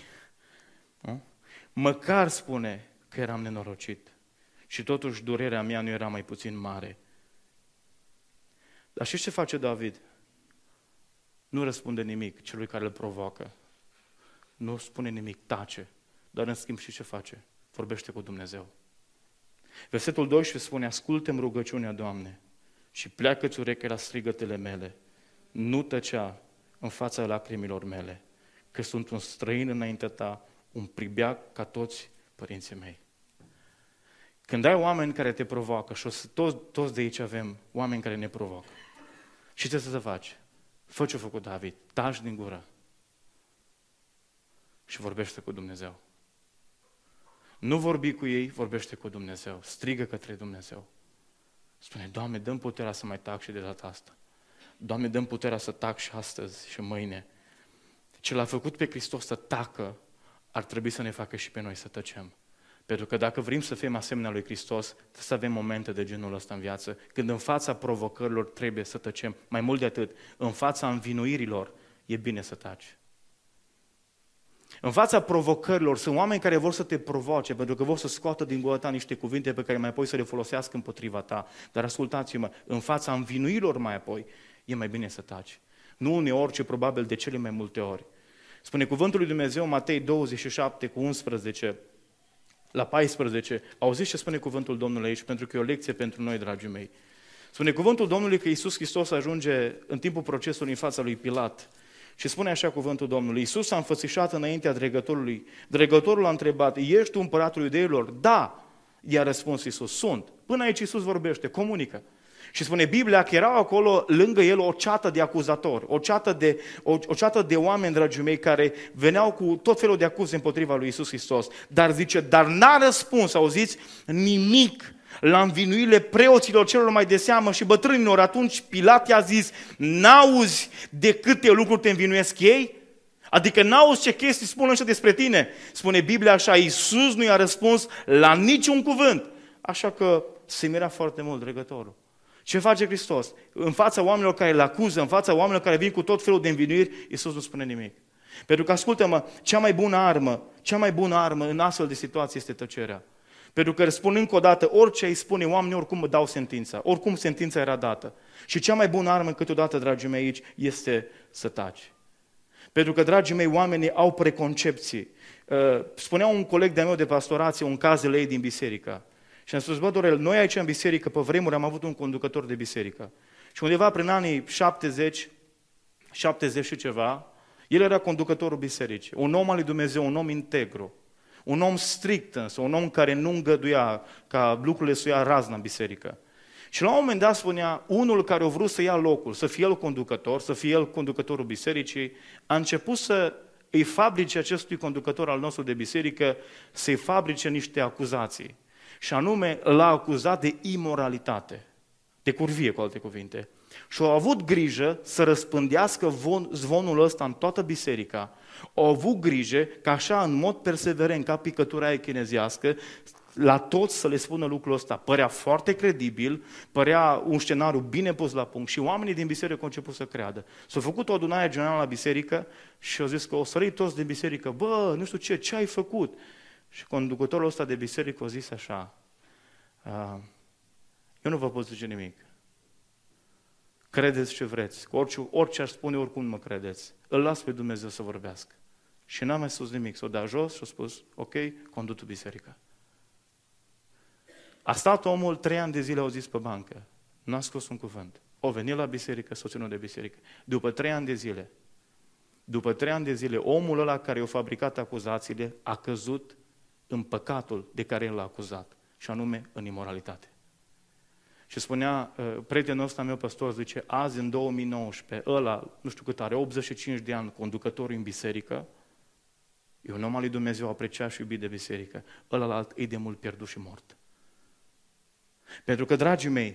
Măcar spune că eram nenorocit. Și totuși durerea mea nu era mai puțin mare. Dar știți ce face David? Nu răspunde nimic celui care îl provoacă. Nu spune nimic, tace. Dar în schimb știți ce face? Vorbește cu Dumnezeu. Versetul 12 spune: ascultă-mi rugăciunea, Doamne, și pleacă-ți urechea la strigătele mele. Nu tăcea în fața lacrimilor mele, că sunt un străin înaintea ta, un pribeac ca toți părinții mei. Când ai oameni care te provoacă, și toți de aici avem oameni care ne provoacă, și ce să faci? Fă ce-a făcut David, taci din gură și vorbește cu Dumnezeu. Nu vorbi cu ei, vorbește cu Dumnezeu, strigă către Dumnezeu. Spune: Doamne, dă-mi puterea să mai tac și de data asta. Doamne, dă-mi puterea să tac și astăzi și mâine. Ce l-a făcut pe Hristos să tacă, ar trebui să ne facă și pe noi să tăcem. Pentru că dacă vrem să fim asemenea lui Hristos, trebuie să avem momente de genul ăsta în viață, când în fața provocărilor trebuie să tăcem. Mai mult de atât, în fața învinuirilor e bine să taci. În fața provocărilor sunt oameni care vor să te provoace, pentru că vor să scoată din gura ta niște cuvinte pe care mai apoi să le folosească împotriva ta. Dar ascultați-mă, în fața învinuirilor mai apoi, e mai bine să taci. Nu uneori, ci probabil de cele mai multe ori. Spune cuvântul lui Dumnezeu, Matei 27 cu 11 la 14. Auziți ce spune cuvântul Domnului aici? Pentru că e o lecție pentru noi, dragii mei. Spune cuvântul Domnului că Iisus Hristos ajunge în timpul procesului în fața lui Pilat. Și spune așa cuvântul Domnului: Iisus s-a înfățișat înaintea dregătorului. Dregătorul a întrebat: ești tu împăratul iudeilor? Da, i-a răspuns Iisus: sunt. Până aici Iisus vorbește, comunică. Și spune Biblia că erau acolo lângă el o ceată de acuzatori, o ceată de oameni, dragii mei, care veneau cu tot felul de acuze împotriva lui Iisus Hristos. Dar zice, dar n-a răspuns, auziți, nimic la învinuirile preoților celor mai de seamă și bătrânilor. Atunci Pilat i-a zis: n-auzi de câte lucruri te învinuiesc ei? Adică n-auzi ce chestii spun ăștia despre tine? Spune Biblia așa, Iisus nu i-a răspuns la niciun cuvânt. Așa că se mira foarte mult dregătorul. Ce face Hristos? În fața oamenilor care îl acuză, în fața oamenilor care vin cu tot felul de învinuiri, Iisus nu spune nimic. Pentru că, ascultă-mă, cea mai bună armă în astfel de situație este tăcerea. Pentru că, spun încă o dată, orice îi spune oamenii, oricum dau sentința. Oricum sentința era dată. Și cea mai bună armă câteodată, dragii mei, aici, este să taci. Pentru că, dragii mei, oamenii au preconcepții. Spunea un coleg de-a meu de pastorație un caz de lei din biserică. Și am spus: bă, Dorel, noi aici în biserică, pe vremuri, am avut un conducător de biserică. Și undeva prin anii 70 și ceva, el era conducătorul bisericii, un om al lui Dumnezeu, un om integru, un om strict însă, un om care nu îngăduia ca lucrurile să ia razna în biserică. Și la un moment dat spunea, unul care a vrut să ia locul, să fie el conducător, să fie el conducătorul bisericii, a început să îi fabrice acestui conducător al nostru de biserică, să-i fabrice niște acuzații. Și anume, l-a acuzat de imoralitate, de curvie, cu alte cuvinte. Și au avut grijă să răspândească zvonul ăsta în toată biserica. Au avut grijă ca așa, în mod perseverent, ca picătura aia chinezească, la toți să le spună lucrul ăsta. Părea foarte credibil, părea un scenariu bine pus la punct și oamenii din biserică au început să creadă. S-a făcut o adunare generală la biserică și au zis că o sărit toți din biserică, bă, nu știu ce ai făcut? Și conducătorul ăsta de biserică a zis așa, eu nu vă pot zice nimic. Credeți ce vreți, orice aș spune, oricum mă credeți. Îl las pe Dumnezeu să vorbească. Și n-a mai spus nimic, s-a dat jos și a spus, ok, conduc tu biserica. A stat omul 3 ani de zile, au zis pe bancă, n-a scos un cuvânt. O venit la biserică, s-o ținut de biserică. După 3 ani de zile, omul ăla care i-a fabricat acuzațiile a căzut în păcatul de care el l-a acuzat, și anume în imoralitate. Și spunea, prietenul ăsta meu păstor, zice, azi în 2019, ăla, nu știu cât are, 85 de ani, conducătorul în biserică, e un om al lui Dumnezeu apreciat și iubit de biserică, ălalt e de mult pierdut și mort. Pentru că, dragii mei,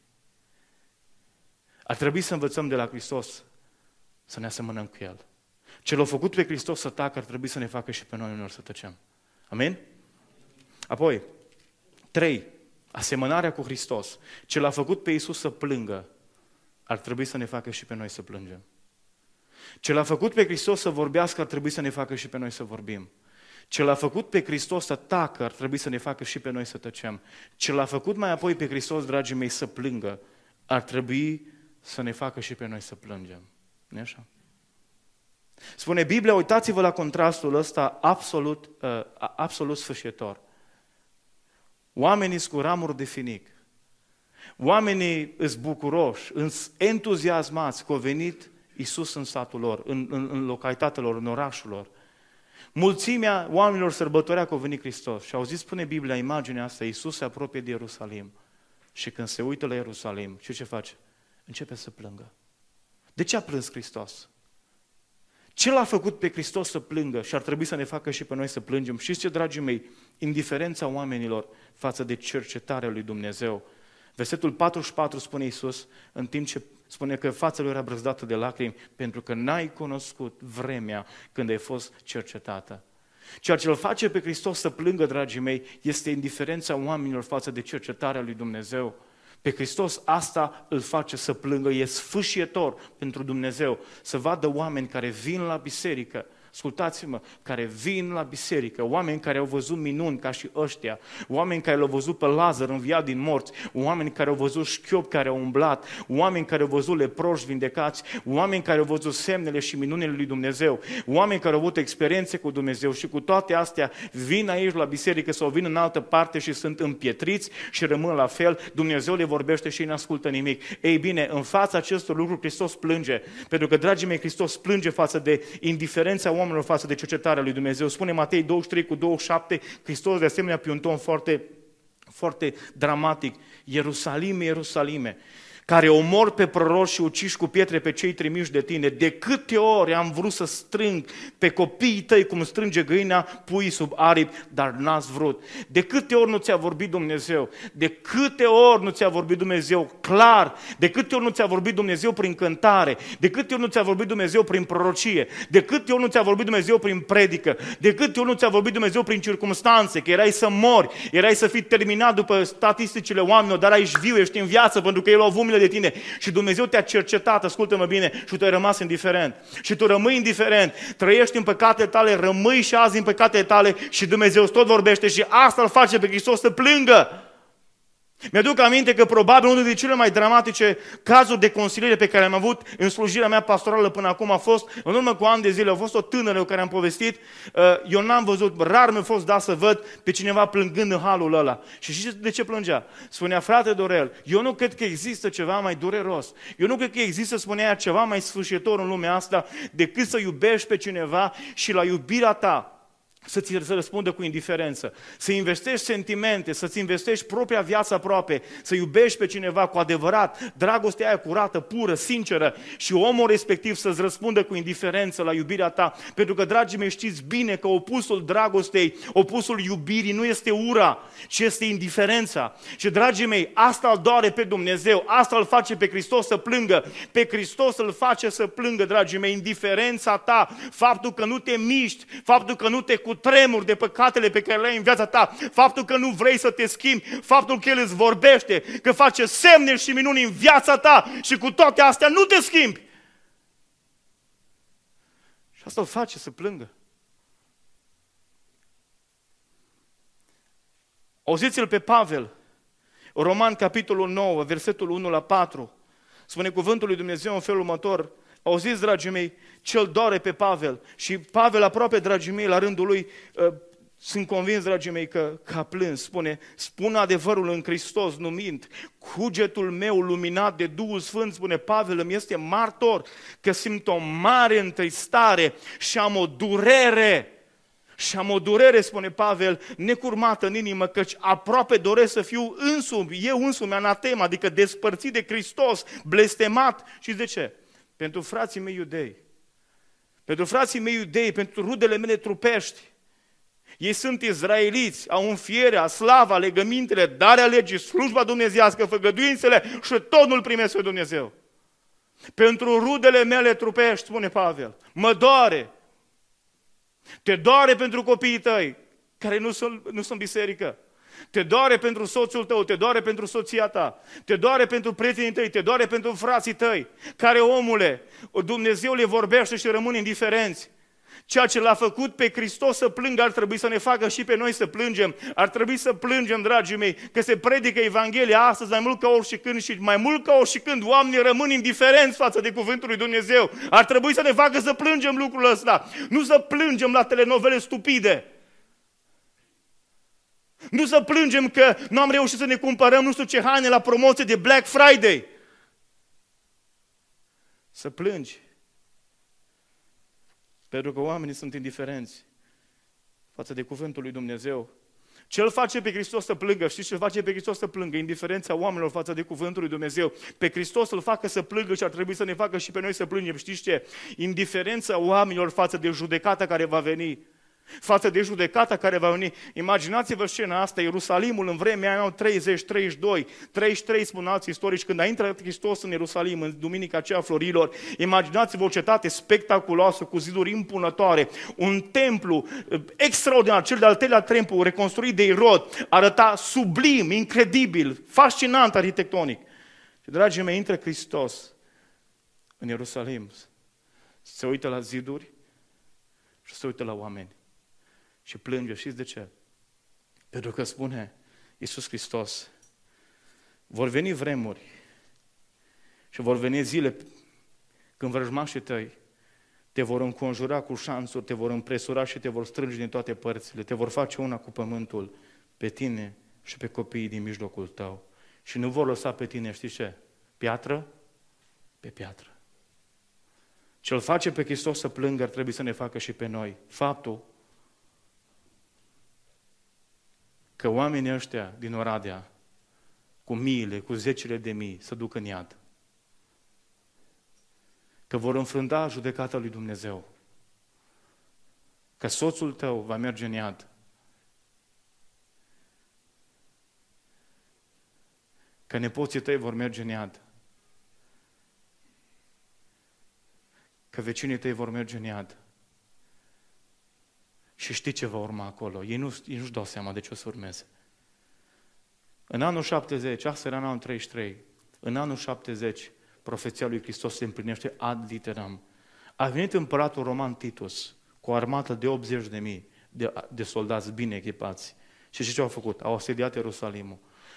ar trebui să învățăm de la Hristos să ne asemănăm cu El. Ce l-a făcut pe Hristos să tacă, ar trebui să ne facă și pe noi uneori să tăcem. Amin? Apoi, 3. Asemănarea cu Hristos. Ce l-a făcut pe Iisus să plângă, ar trebui să ne facă și pe noi să plângem. Ce l-a făcut pe Hristos să vorbească, ar trebui să ne facă și pe noi să vorbim. Ce l-a făcut pe Hristos să tacă, ar trebui să ne facă și pe noi să tăcem. Ce l-a făcut mai apoi pe Hristos, dragii mei, să plângă, ar trebui să ne facă și pe noi să plângem. Nu-i așa? Spune Biblia, uitați-vă la contrastul ăsta absolut sfârșitor. Oamenii sunt cu ramuri de finic. Oamenii sunt bucuroși, sunt entuziasmați că a venit Iisus în satul lor, în localitatea lor, în orașul lor. Mulțimea oamenilor sărbătorea că a venit Hristos. Și au zis, spune Biblia, imaginea asta, Iisus se apropie de Ierusalim. Și când se uită la Ierusalim, ce face? Începe să plângă. De ce a plâns Hristos? Ce l-a făcut pe Hristos să plângă și ar trebui să ne facă și pe noi să plângem? Știți ce, dragii mei? Indiferența oamenilor față de cercetarea lui Dumnezeu. Versetul 44 spune Iisus, în timp ce spune că fața lui era brăzdată de lacrimi, pentru că n-ai cunoscut vremea când ai fost cercetată. Ceea ce îl face pe Hristos să plângă, dragii mei, este indiferența oamenilor față de cercetarea lui Dumnezeu. Pe Hristos asta îl face să plângă, e sfâșietor pentru Dumnezeu, să vadă oameni care vin la biserică, ascultați-mă, care vin la biserică, oameni care au văzut minuni ca și ăștia, oameni care l-au văzut pe Lazar înviat din morți, oameni care au văzut șchiopi care au umblat, oameni care au văzut leproși vindecați, oameni care au văzut semnele și minunile lui Dumnezeu, oameni care au avut experiențe cu Dumnezeu și cu toate astea vin aici la biserică sau vin în altă parte și sunt împietriți și rămân la fel, Dumnezeu le vorbește și ei n-ascultă nimic. Ei bine, în fața acestor lucruri Hristos plânge, pentru că, dragii mei, Hristos plânge față de indiferența oamenilor față de cercetarea lui Dumnezeu. Spune Matei 23:27, Hristos de asemenea pe un ton foarte, foarte dramatic. Ierusalime, Ierusalime, care omor pe proroși și uciși cu pietre pe cei trimiși de tine, de câte ori am vrut să strâng pe copiii tăi cum strânge găina puii sub aripi, dar n-ați vrut. De câte ori nu ți-a vorbit Dumnezeu? De câte ori nu ți-a vorbit Dumnezeu clar? De câte ori nu ți-a vorbit Dumnezeu prin cântare? De câte ori nu ți-a vorbit Dumnezeu prin prorocie? De câte ori nu ți-a vorbit Dumnezeu prin predică? De câte ori nu ți-a vorbit Dumnezeu prin circumstanțe? Că erai să mori, erai să fii terminat după statisticile oamenilor, dar ești viu, ești în viață pentru că El a avut de tine și Dumnezeu te-a cercetat, ascultă-mă bine, și tu ai rămas indiferent. Și tu rămâi indiferent, trăiești în păcatele tale, rămâi și azi în păcatele tale și Dumnezeu tot vorbește și asta îl face pe Hristos să plângă. Mi-aduc aminte că probabil unul dintre cele mai dramatice cazuri de consiliere pe care am avut în slujirea mea pastorală până acum a fost, în urmă cu ani de zile, a fost o tânără cu care am povestit, eu n-am văzut, rar mi-a fost dat să văd pe cineva plângând în halul ăla. Și știți de ce plângea? Spunea, frate Dorel, eu nu cred că există ceva mai dureros, eu nu cred că există, spunea ea, ceva mai sfârșitor în lumea asta decât să iubești pe cineva și la iubirea ta să răspundă cu indiferență, să investești sentimente, să-ți investești propria viață aproape, să iubești pe cineva cu adevărat, dragostea aia curată, pură, sinceră și omul respectiv să-ți răspundă cu indiferență la iubirea ta. Pentru că, dragii mei, știți bine că opusul dragostei, opusul iubirii nu este ura, ci este indiferența. Și, dragii mei, asta îl doare pe Dumnezeu, asta îl face pe Hristos să plângă, pe Hristos îl face să plângă, dragii mei, indiferența ta, faptul că nu te miști, faptul că nu te tremuri de păcatele pe care le ai în viața ta, faptul că nu vrei să te schimbi, faptul că El îți vorbește, că face semne și minuni în viața ta și cu toate astea nu te schimbi. Și asta îl face să plângă. Auziți-l pe Pavel, Roman capitolul 9, versetul 1 la 4, spune cuvântul lui Dumnezeu în felul următor. Auziți, dragii mei, ce-l doare pe Pavel. Și Pavel aproape, dragii mei, la rândul lui, sunt convins, dragii mei, că a plâns. Spun adevărul în Hristos, nu mint. Cugetul meu luminat de Duhul Sfânt, spune Pavel, îmi este martor că simt o mare întristare și am o durere. Și am o durere, spune Pavel, necurmată în inimă, căci aproape doresc să fiu eu însumi anatema, adică despărțit de Hristos, blestemat. Și de ce? Pentru frații mei iudei. Pentru frații mei iudei, pentru rudele mele trupești. Ei sunt izraeliți, au înfierea, slava, legămintele, darea legii, slujba dumnezeiască, făgăduințele și tot nu-L primesc pe Dumnezeu. Pentru rudele mele trupești, spune Pavel, mă doare. Te doare pentru copiii tăi, care nu sunt biserică. Te doare pentru soțul tău, te doare pentru soția ta, te doare pentru prietenii tăi, te doare pentru frații tăi, care, omule, Dumnezeu le vorbește și rămân indiferenți. Ceea ce l-a făcut pe Hristos să plângă ar trebui să ne facă și pe noi să plângem. Ar trebui să plângem, dragii mei, că se predică Evanghelia astăzi mai mult ca oricând și mai mult ca oricând oamenii rămân indiferenți față de cuvântul lui Dumnezeu. Ar trebui să ne facă să plângem lucrul ăsta, nu să plângem la telenovele stupide. Nu să plângem că nu am reușit să ne cumpărăm nu știu ce haine la promoție de Black Friday. Să plângi. Pentru că oamenii sunt indiferenți față de cuvântul lui Dumnezeu. Ce-L face pe Hristos să plângă? Știți ce-L face pe Hristos să plângă? Indiferența oamenilor față de cuvântul lui Dumnezeu. Pe Hristos să-L facă să plângă și ar trebui să ne facă și pe noi să plângem. Știți ce? Indiferența oamenilor față de judecata care va veni. Față de judecata care va veni. Imaginați-vă scena asta, Ierusalimul în vremea aia 30, 32, 33 spun alți istorici, când a intrat Hristos în Ierusalim, în duminica aceea florilor, imaginați-vă o cetate spectaculoasă, cu ziduri impunătoare, un templu extraordinar, cel de-al treilea templu reconstruit de Irod, arăta sublim, incredibil, fascinant arhitectonic. Și, dragii mei, intră Hristos în Ierusalim, se uită la ziduri și se uită la oameni. Și plânge. Știți de ce? Pentru că spune Iisus Hristos, vor veni vremuri și vor veni zile când vrăjmașii tăi te vor înconjura cu șanțuri, te vor împresura și te vor strânge din toate părțile, te vor face una cu pământul, pe tine și pe copiii din mijlocul tău. Și nu vor lăsa pe tine, știi ce? Piatră pe piatră. Ce-L face pe Hristos să plângă ar trebui să ne facă și pe noi. Faptul că oamenii ăștia din Oradea, cu miile, cu zecile de mii, să ducă în iad. Că vor înfrunta judecata lui Dumnezeu. Că soțul tău va merge în iad. Că nepoții tăi vor merge în iad. Că vecinii tăi vor merge în iad. Și știi ce va urma acolo. Ei nu-și dau seama de ce o să urmeze. În anul 70, asta era în anul 33, în anul 70, profeția lui Hristos se împlinește ad literam. A venit împăratul roman Titus cu o armată de 80.000 de soldați bine echipați. Și ce au făcut? Au asediat Ierusalimul.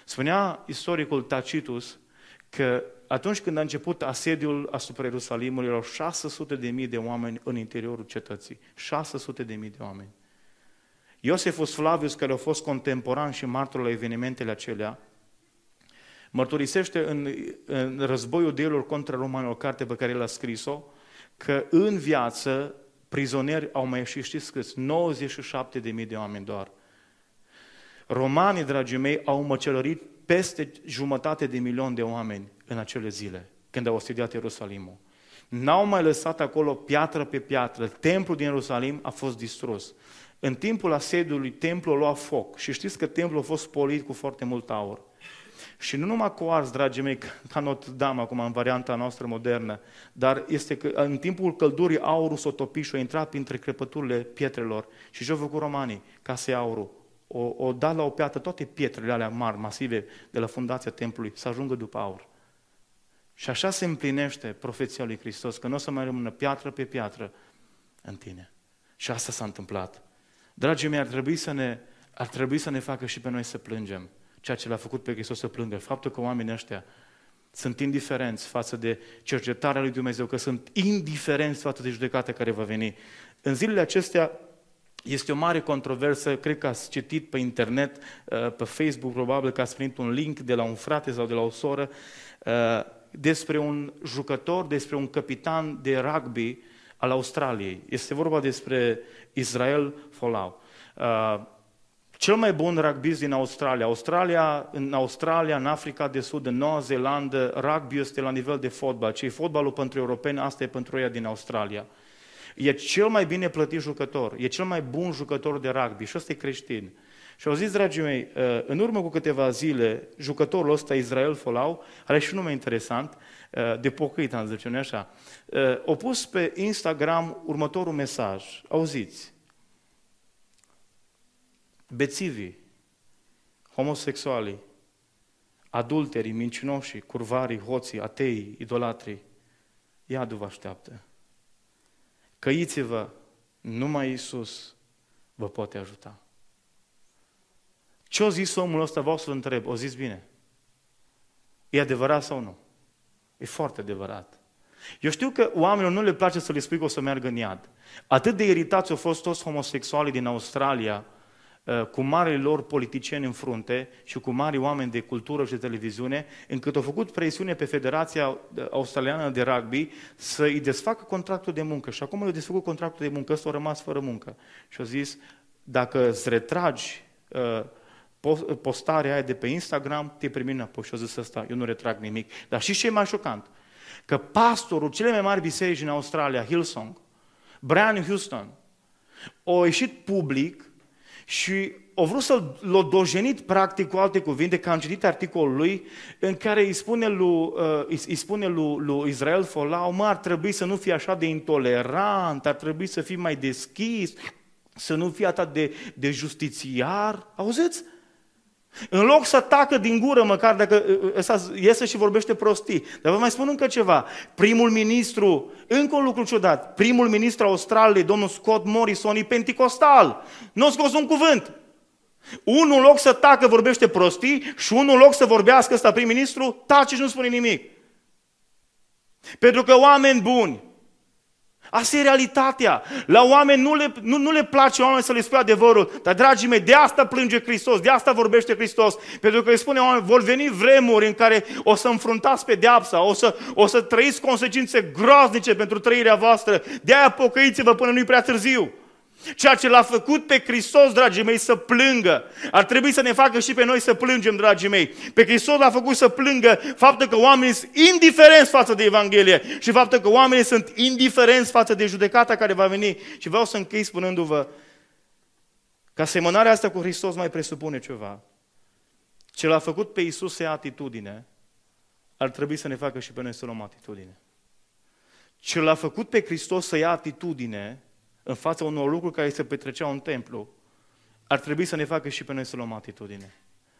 Spunea istoricul Tacitus că atunci când a început asediul asupra Ierusalimului, erau 600.000 de oameni în interiorul cetății. 600.000 de oameni. Iosefus Flavius, care a fost contemporan și martor la evenimentele acelea, mărturisește în Războiul deilor contra romanilor, o carte pe care el a scris-o, că în viață prizonieri au mai ieșit, știți câți? 97.000 de oameni doar. Romanii, dragii mei, au măcelărit peste 500.000 de oameni în acele zile, când au osediat Ierusalimul. N-au mai lăsat acolo piatră pe piatră. Templul din Ierusalim a fost distrus. În timpul asediului, templul a luat foc. Și știți că templul a fost spolit cu foarte mult aur. Și nu numai cu ars, dragii mei, ca Notre Dame, acum în varianta noastră modernă, dar este că în timpul căldurii aurul s-a topit și a intrat printre crăpăturile pietrelor. Și ce au făcut romanii ca să ia aurul? O dat la o piatră toate pietrele alea mari, masive, de la fundația templului, să ajungă după aur. Și așa se împlinește profeția lui Hristos, că nu o să mai rămână piatră pe piatră în tine. Și asta s-a întâmplat. Dragii mei, ar trebui să ne facă și pe noi să plângem ceea ce l-a făcut pe Hristos să plângă. Faptul că oamenii ăștia sunt indiferenți față de cercetarea lui Dumnezeu, că sunt indiferenți față de judecata care va veni. În zilele acestea este o mare controversă, cred că ați citit pe internet, pe Facebook, probabil că ați primit un link de la un frate sau de la o soră, despre un jucător, despre un capitan de rugby al Australiei. Este vorba despre Israel Folau. Cel mai bun rugbyist din Australia. În Australia, în Africa de Sud, în Noua Zeelandă, rugby este la nivel de fotbal. Ce e fotbalul pentru europeni, asta e pentru ei din Australia. E cel mai bine plătit jucător, e cel mai bun jucător de rugby și ăsta e creștin. Și au zis, dragii mei, în urmă cu câteva zile, jucătorul ăsta, Israel Folau, are și un nume interesant, de pocăit, am zice, nu așa, a pus pe Instagram următorul mesaj. Auziți, bețivii, homosexualii, adulterii, mincinoșii, curvarii, hoții, ateii, idolatrii, iadul vă așteaptă. Căiți-vă, numai Iisus vă poate ajuta. Ce-o zis omul ăsta? Vreau să-l întreb. O zis bine. E adevărat sau nu? E foarte adevărat. Eu știu că oamenilor nu le place să le spui că o să meargă în iad. Atât de iritați au fost toți homosexualii din Australia, cu marii lor politicieni în frunte și cu mari oameni de cultură și de televiziune, încât au făcut presiune pe Federația Australiană de Rugby să îi desfacă contractul de muncă. Și acum le-au desfăcut contractul de muncă, ăsta a rămas fără muncă. Și au zis, dacă îți retragi postarea aia de pe Instagram, te primi înapoi. Și au zis ăsta, eu nu retrag nimic. Dar și ce e mai șocant? Că pastorul cele mai mari biserici în Australia, Hillsong, Brian Houston, a ieșit public și au vrut l-a dojenit practic cu alte cuvinte, că am citit articolul lui, în care îi spune lui Israel Folau, mă, ar trebui să nu fii așa de intolerant, ar trebui să fii mai deschis, să nu fii atât de justițiar. Auziți? În loc să tacă din gură, măcar dacă iese și vorbește prostii. Dar vă mai spun încă ceva. Primul ministru, încă un lucru ciudat, primul ministru Australiei, domnul Scott Morrison, e penticostal. Nu a scos un cuvânt. Unul în loc să tacă vorbește prostii și unul în loc să vorbească ăsta prim-ministru, tace și nu spune nimic. Pentru că oameni buni, asta e realitatea. La oameni nu le place oameni să le spui adevărul. Dar, dragii mei, de asta plânge Hristos, de asta vorbește Hristos. Pentru că îi spune oameni, vor veni vremuri în care o să înfruntați pedeapsa, o să trăiți consecințe groaznice pentru trăirea voastră. De-aia pocăiți-vă până nu-i prea târziu. Ceea ce l-a făcut pe Hristos, dragii mei, să plângă, ar trebui să ne facă și pe noi să plângem, dragii mei. Pe Hristos l-a făcut să plângă faptul că oamenii sunt indiferenți față de Evanghelie și faptul că oamenii sunt indiferenți față de judecata care va veni. Și vreau să închei spunându-vă că asemănarea asta cu Hristos mai presupune ceva. Ce l-a făcut pe Iisus să ia atitudine, ar trebui să ne facă și pe noi să luăm atitudine. Ce l-a făcut pe Hristos să ia atitudine în fața unor lucruri care se petreceau în templu, ar trebui să ne facă și pe noi să luăm atitudine.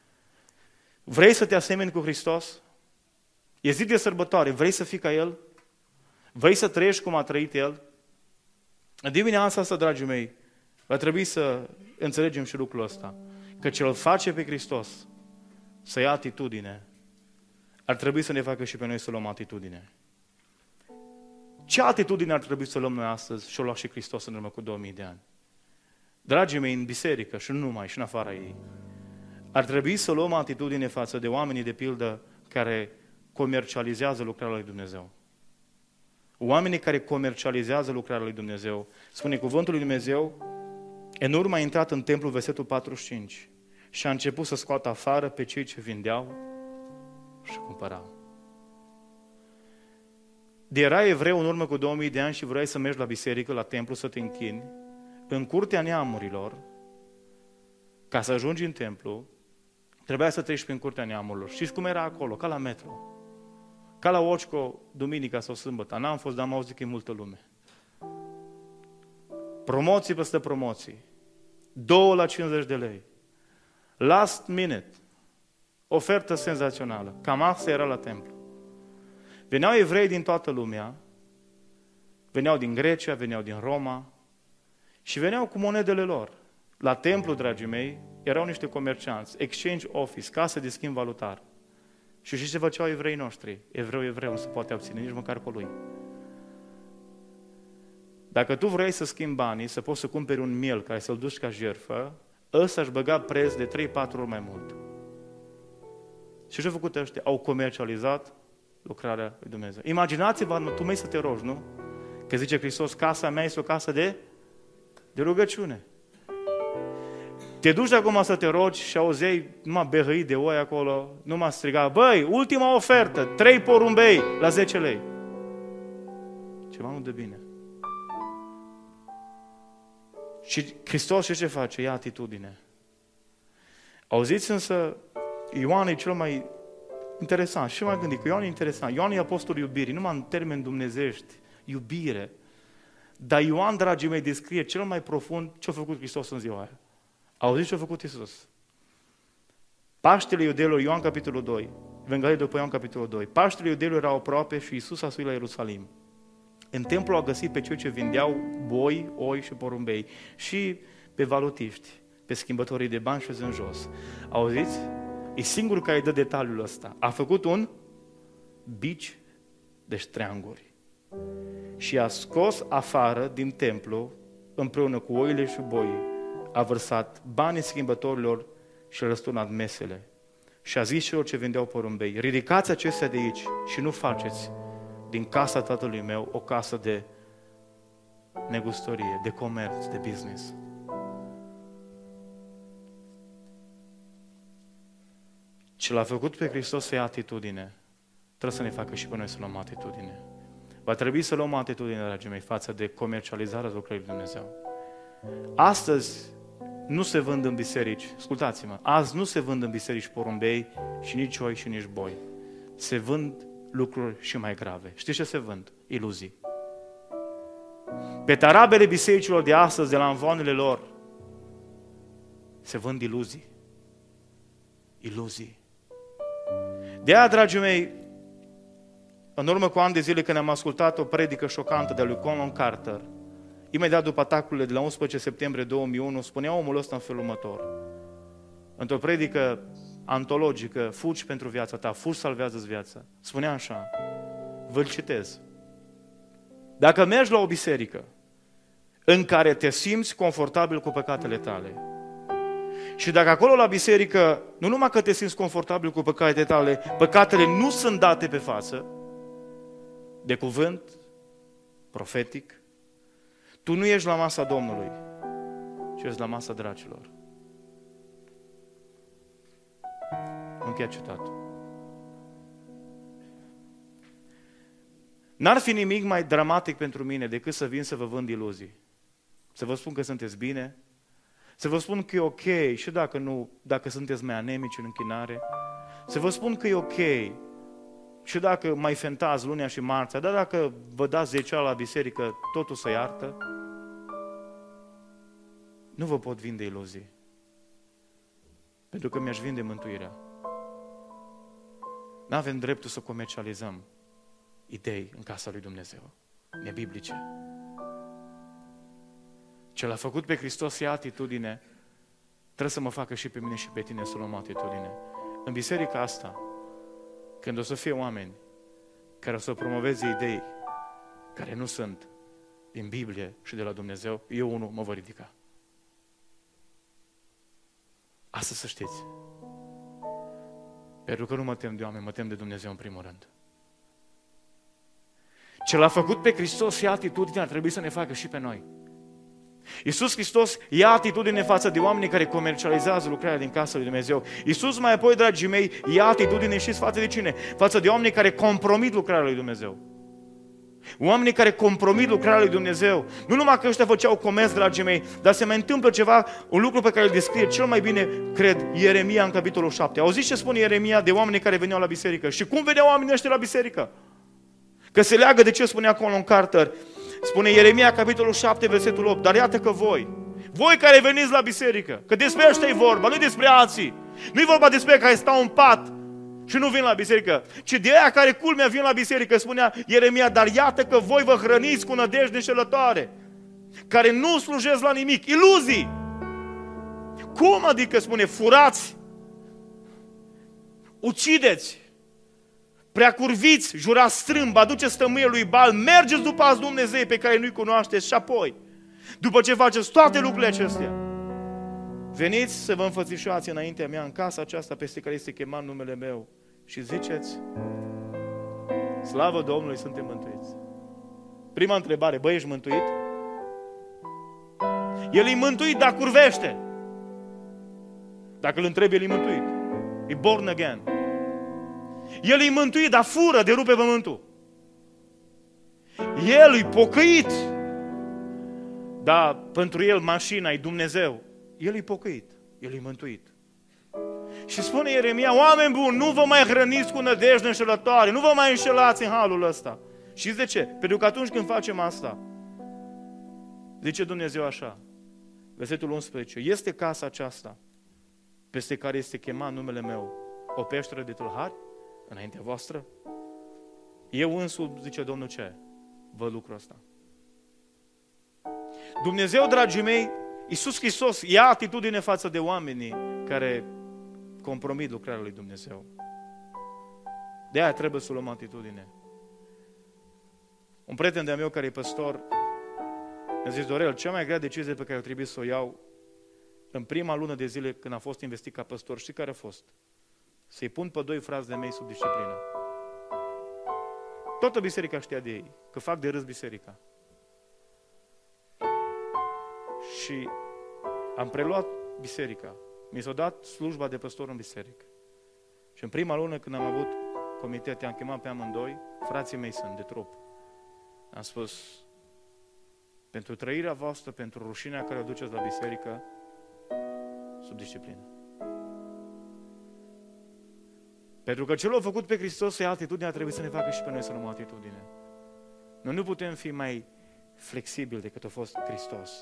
Vrei să te asemeni cu Hristos? E zi de sărbătoare, vrei să fii ca El? Vrei să trăiești cum a trăit El? În dimineața asta, dragii mei, va trebui să înțelegem și lucrul ăsta. Că ce îl face pe Hristos, să ia atitudine, ar trebui să ne facă și pe noi să luăm atitudine. Ce atitudine ar trebui să luăm noi astăzi și o lua și Hristos în urmă cu 2000 de ani? Dragii mei, în biserică și nu numai, și în afara ei, ar trebui să luăm atitudine față de oamenii, de pildă, care comercializează lucrarea lui Dumnezeu. Oamenii care comercializează lucrarea lui Dumnezeu, spune cuvântul lui Dumnezeu, în urmă a intrat în templu, versetul 45, și a început să scoată afară pe cei ce vindeau și cumpărau. De era evreu în urmă cu 2000 de ani și vrei să mergi la biserică, la templu, să te închini, în curtea neamurilor, ca să ajungi în templu, trebuia să treci prin curtea neamurilor. Știți cum era acolo? Ca la metro. Ca la Occo, duminica sau sâmbătă. N-am fost, dar am auzit că e multă lume. Promoții peste promoții. 2 la 50 de lei. Last minute. Ofertă senzațională. Cam asta era la templu. Veneau evrei din toată lumea, veneau din Grecia, veneau din Roma și veneau cu monedele lor. La templu, dragii mei, erau niște comercianți, exchange office, casă de schimb valutar. Și știți ce făceau evrei noștri? Evreu nu se poate abține, nici măcar pe lui. Dacă tu vrei să schimbi banii, să poți să cumperi un miel care să-l duci ca jertfă, ăsta își băga preț de 3-4 ori mai mult. Și ce-au făcut ăștia? Au comercializat lucrarea lui Dumnezeu. Imaginați-vă, tu mai să te rogi, nu? Că zice Hristos, casa mea este o casă de rugăciune. Te duci acum să te rogi și auzeai numai behăi de oi acolo, numai striga, băi, ultima ofertă, 3 porumbei la 10 lei. Ceva nu de bine. Și Hristos ce face? Ia atitudine. Auziți însă, Ioan e cel mai interesant. Și mai gândit că Ioan e interesant. Ioan e apostolul iubirii, numai în termeni dumnezești, iubire. Dar Ioan, dragii mei, descrie cel mai profund ce a făcut Hristos în ziua aia. Auziți ce a făcut Iisus? Paștele iudeilor, Ioan capitolul 2, Evanghelia după Ioan capitolul 2. Paștele iudeilor erau aproape și Iisus a suit la Ierusalim. În templu a găsit pe cei ce vindeau boi, oi și porumbei și pe valutiști, pe schimbătorii de bani și în jos. Auziți? E singurul care îi dă detaliul ăsta. A făcut un bici de ștreanguri și a scos afară din templu împreună cu oile și boii. A vărsat banii schimbătorilor și a răsturnat mesele. Și a zis celor ce vindeau porumbei, ridicați acestea de aici și nu faceți din casa tatălui meu o casă de negustorie, de comerț, de business. Ce l-a făcut pe Hristos să ia atitudine, trebuie să ne facă și pe noi să luăm atitudine. Va trebui să luăm atitudine, dragii mei, față de comercializarea lucrării lui Dumnezeu. Astăzi nu se vând în biserici, ascultați-mă, azi nu se vând în biserici porumbei și nici oi și nici boi. Se vând lucruri și mai grave. Știți ce se vând? Iluzii. Pe tarabele bisericilor de astăzi, de la învoanele lor, se vând iluzii. Iluzii. De aia, dragii mei, în urmă cu ani de zile când am ascultat o predică șocantă de lui Conan Carter, imediat după atacurile de la 11 septembrie 2001, spunea omul ăsta în felul următor. Într-o predică antologică, fugi pentru viața ta, fugi, salvează-ți viața. Spunea așa, vă-l citez. Dacă mergi la o biserică în care te simți confortabil cu păcatele tale și dacă acolo la biserică, nu numai că te simți confortabil cu păcatele tale, păcatele nu sunt date pe față, de cuvânt profetic, tu nu ești la masa Domnului, ci ești la masa dracilor. Încheia citatul. N-ar fi nimic mai dramatic pentru mine decât să vin să vă vând iluzii. Să vă spun că sunteți bine, să vă spun că e ok și dacă sunteți mai anemici în închinare, să vă spun că e ok și dacă mai fentați lunea și marțea, dar dacă vă dați 10 la biserică, totul se iartă. Nu vă pot vinde iluzii, pentru că mi-aș vinde mântuirea. N-avem dreptul să comercializăm idei în casa lui Dumnezeu, nebiblice. Ce l-a făcut pe Hristos ia atitudine, trebuie să mă facă și pe mine și pe tine să luăm atitudine. în biserica asta, când o să fie oameni care o să promoveze idei care nu sunt din Biblie și de la Dumnezeu, eu unul mă voi ridica. Asta să știți. Pentru că nu mă tem de oameni, mă tem de Dumnezeu în primul rând. Ce l-a făcut pe Hristos, ia atitudinea, ar trebui să ne facă și pe noi. Iisus Hristos ia atitudine față de oamenii care comercializează lucrarea din casa lui Dumnezeu. Iisus mai apoi, dragii mei, ia atitudine și față de cine? Față de oamenii care compromit lucrarea lui Dumnezeu. Oamenii care compromit lucrarea lui Dumnezeu. Nu numai că ăștia făceau comerț, dragii mei, dar se mai întâmplă ceva, un lucru pe care îl descrie cel mai bine, cred, Ieremia în capitolul 7. Auziți ce spune Ieremia de oamenii care veneau la biserică? Și cum veneau oamenii ăștia la biserică? Că se leagă de ce spune acolo în Carter. Spune Ieremia, capitolul 7, versetul 8. Dar iată că voi care veniți la biserică, că despre ăștia e vorba, nu despre alții. Nu e vorba despre care stau în pat și nu vin la biserică, ci de aia care culmea vin la biserică, spunea Ieremia, dar iată că voi vă hrăniți cu nădejde înșelătoare, care nu slujesc la nimic, iluzii. Cum adică, spune, furați, ucideți, prea curviți, jurați strâmb, aduceți tămâie lui Baal, mergeți după alți Dumnezei pe care nu-i cunoașteți și apoi, după ce faceți toate lucrurile acestea, veniți să vă înfățișați înaintea mea în casa aceasta peste care este chemat numele meu și ziceți, slavă Domnului, suntem mântuiți. Prima întrebare, băi, ești mântuit? El e mântuit, dar curvește. Dacă îl întrebi, el e mântuit. E born again. El e mântuit, dar fură, de rupe pământul. El e pocăit, dar pentru el mașina e Dumnezeu. El e pocăit, el e mântuit. Și spune Ieremia, oameni buni, nu vă mai hrăniți cu nădejde înșelătoare, nu vă mai înșelați în halul ăsta. Știți de ce? Pentru că atunci când facem asta, zice Dumnezeu așa, versetul 11, este casa aceasta peste care este chemat numele meu o peșteră de tâlhari înaintea voastră? Eu însuși, zice Domnul, ce? Văd lucrul ăsta. Dumnezeu, dragii mei, Iisus Hristos ia atitudine față de oamenii care compromit lucrarea lui Dumnezeu. De aia trebuie să luăm atitudine. Un prieten de-a meu care e păstor mi-a zis, Dorel, cea mai grea decizie pe care o trebuie să o iau în prima lună de zile când a fost investit ca păstor, știi care a fost? Să-i pun pe 2 frați de mei sub disciplină. Toată biserica știa de ei, că fac de râs biserica. Și am preluat biserica. Mi s-a dat slujba de păstor în biserică. Și în prima lună când am avut comitet, i-am chemat pe amândoi, frații mei sunt de trup. Am spus, pentru trăirea voastră, pentru rușinea care o duceți la biserică, sub disciplină. Pentru că ce l-a făcut pe Hristos să ia atitudinea, trebuie să ne facă și pe noi să luăm atitudine. Noi nu putem fi mai flexibili decât a fost Hristos.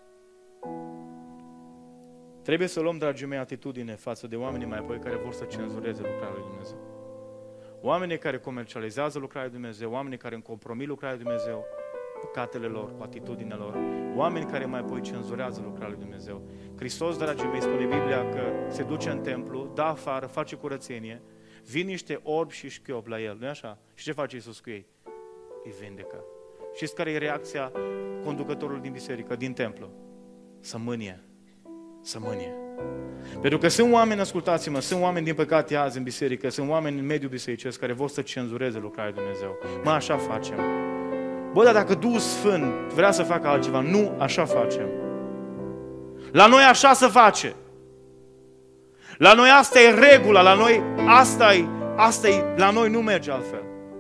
Trebuie să luăm, dragii mei, atitudine față de oamenii mai apoi care vor să cenzureze lucrarea lui Dumnezeu. Oamenii care comercializează lucrarea lui Dumnezeu, oamenii care compromit lucrarea lui Dumnezeu, păcatele lor, cu atitudinea lor, oameni care mai apoi cenzurează lucrarea lui Dumnezeu. Hristos, dragii mei, spune Biblia că se duce în templu, dă afară, face curățenie, vin niște orbi și șchiopi la el, nu-i așa? Și ce face Iisus cu ei? Îi vindecă. Știți care e reacția conducătorului din biserică, din templu? Să mânie. Să mânie. Pentru că sunt oameni, ascultați-mă, sunt oameni din păcate azi în biserică, sunt oameni în mediul bisericesc care vor să cenzureze lucrarea lui Dumnezeu. Mă, așa facem. Bă, dar dacă Duhul Sfânt vrea să facă altceva, nu așa facem. La noi așa se face. La noi asta e regula, la noi asta e, la noi nu merge altfel.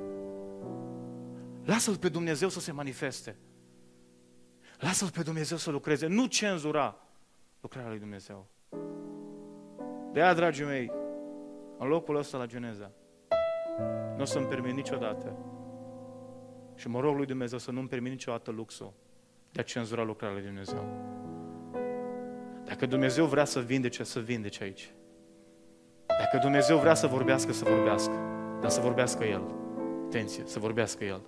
Lasă-L pe Dumnezeu să se manifeste. Lasă-L pe Dumnezeu să lucreze, nu cenzura lucrarea lui Dumnezeu. De aia, dragii mei, în locul ăsta la Geneza, nu o să-mi permit niciodată și mă rog lui Dumnezeu să nu-mi permit niciodată luxul de a cenzura lucrarea lui Dumnezeu. Dacă Dumnezeu vrea să vindece aici. Dacă Dumnezeu vrea să vorbească, să vorbească. Dar să vorbească El. Atenție, să vorbească El.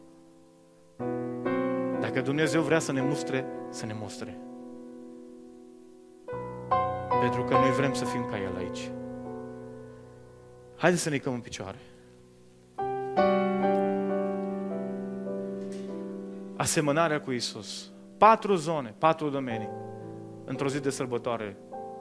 Dacă Dumnezeu vrea să ne mustre, să ne mustre. Pentru că noi vrem să fim ca El aici. Haideți să ne ridicăm în picioare. Asemănarea cu Iisus. 4 zone, 4 domenii. Într-o zi de sărbătoare.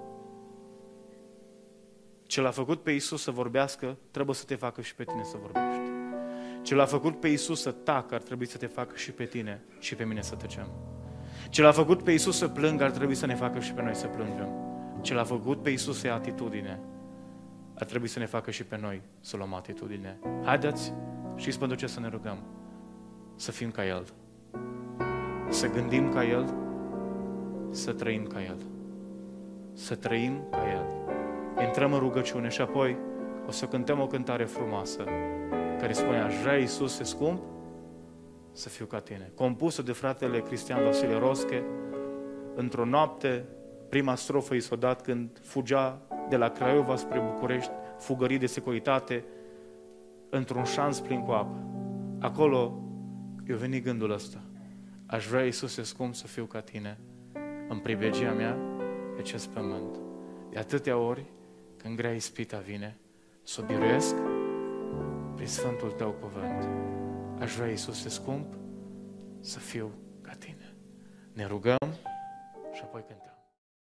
Ce l-a făcut pe Iisus să vorbească, trebuie să te facă și pe tine să vorbești. Ce l-a făcut pe Iisus să tacă, ar trebui să te facă și pe tine și pe mine să tăcem. Ce l-a făcut pe Iisus să plângă, ar trebui să ne facă și pe noi să plângem. Ce l-a făcut pe Iisus să ia atitudine, ar trebui să ne facă și pe noi să luăm atitudine. Haideți, știți pentru ce să ne rugăm? Să fim ca El. Să gândim ca El, să trăim ca El. Să trăim ca El. Intrăm în rugăciune și apoi o să cântăm o cântare frumoasă care spune: aș vrea, Iisuse scump, să fiu ca tine. Compusă de fratele Cristian Vasile Rosche, într-o noapte, prima strofă i s-a dat când fugea de la Craiova spre București, fugării de securitate, într-un șanț plin cu apă. Acolo i-a venit gândul ăsta: aș vrea, Iisuse scump, să fiu ca tine în pribegia mea pe acest pământ. De atâtea ori, când grea ispita vine, s-o biruiesc prin Sfântul Tău cuvânt. Aș vrea, Iisuse scump, să fiu ca tine. Ne rugăm și apoi cântăm.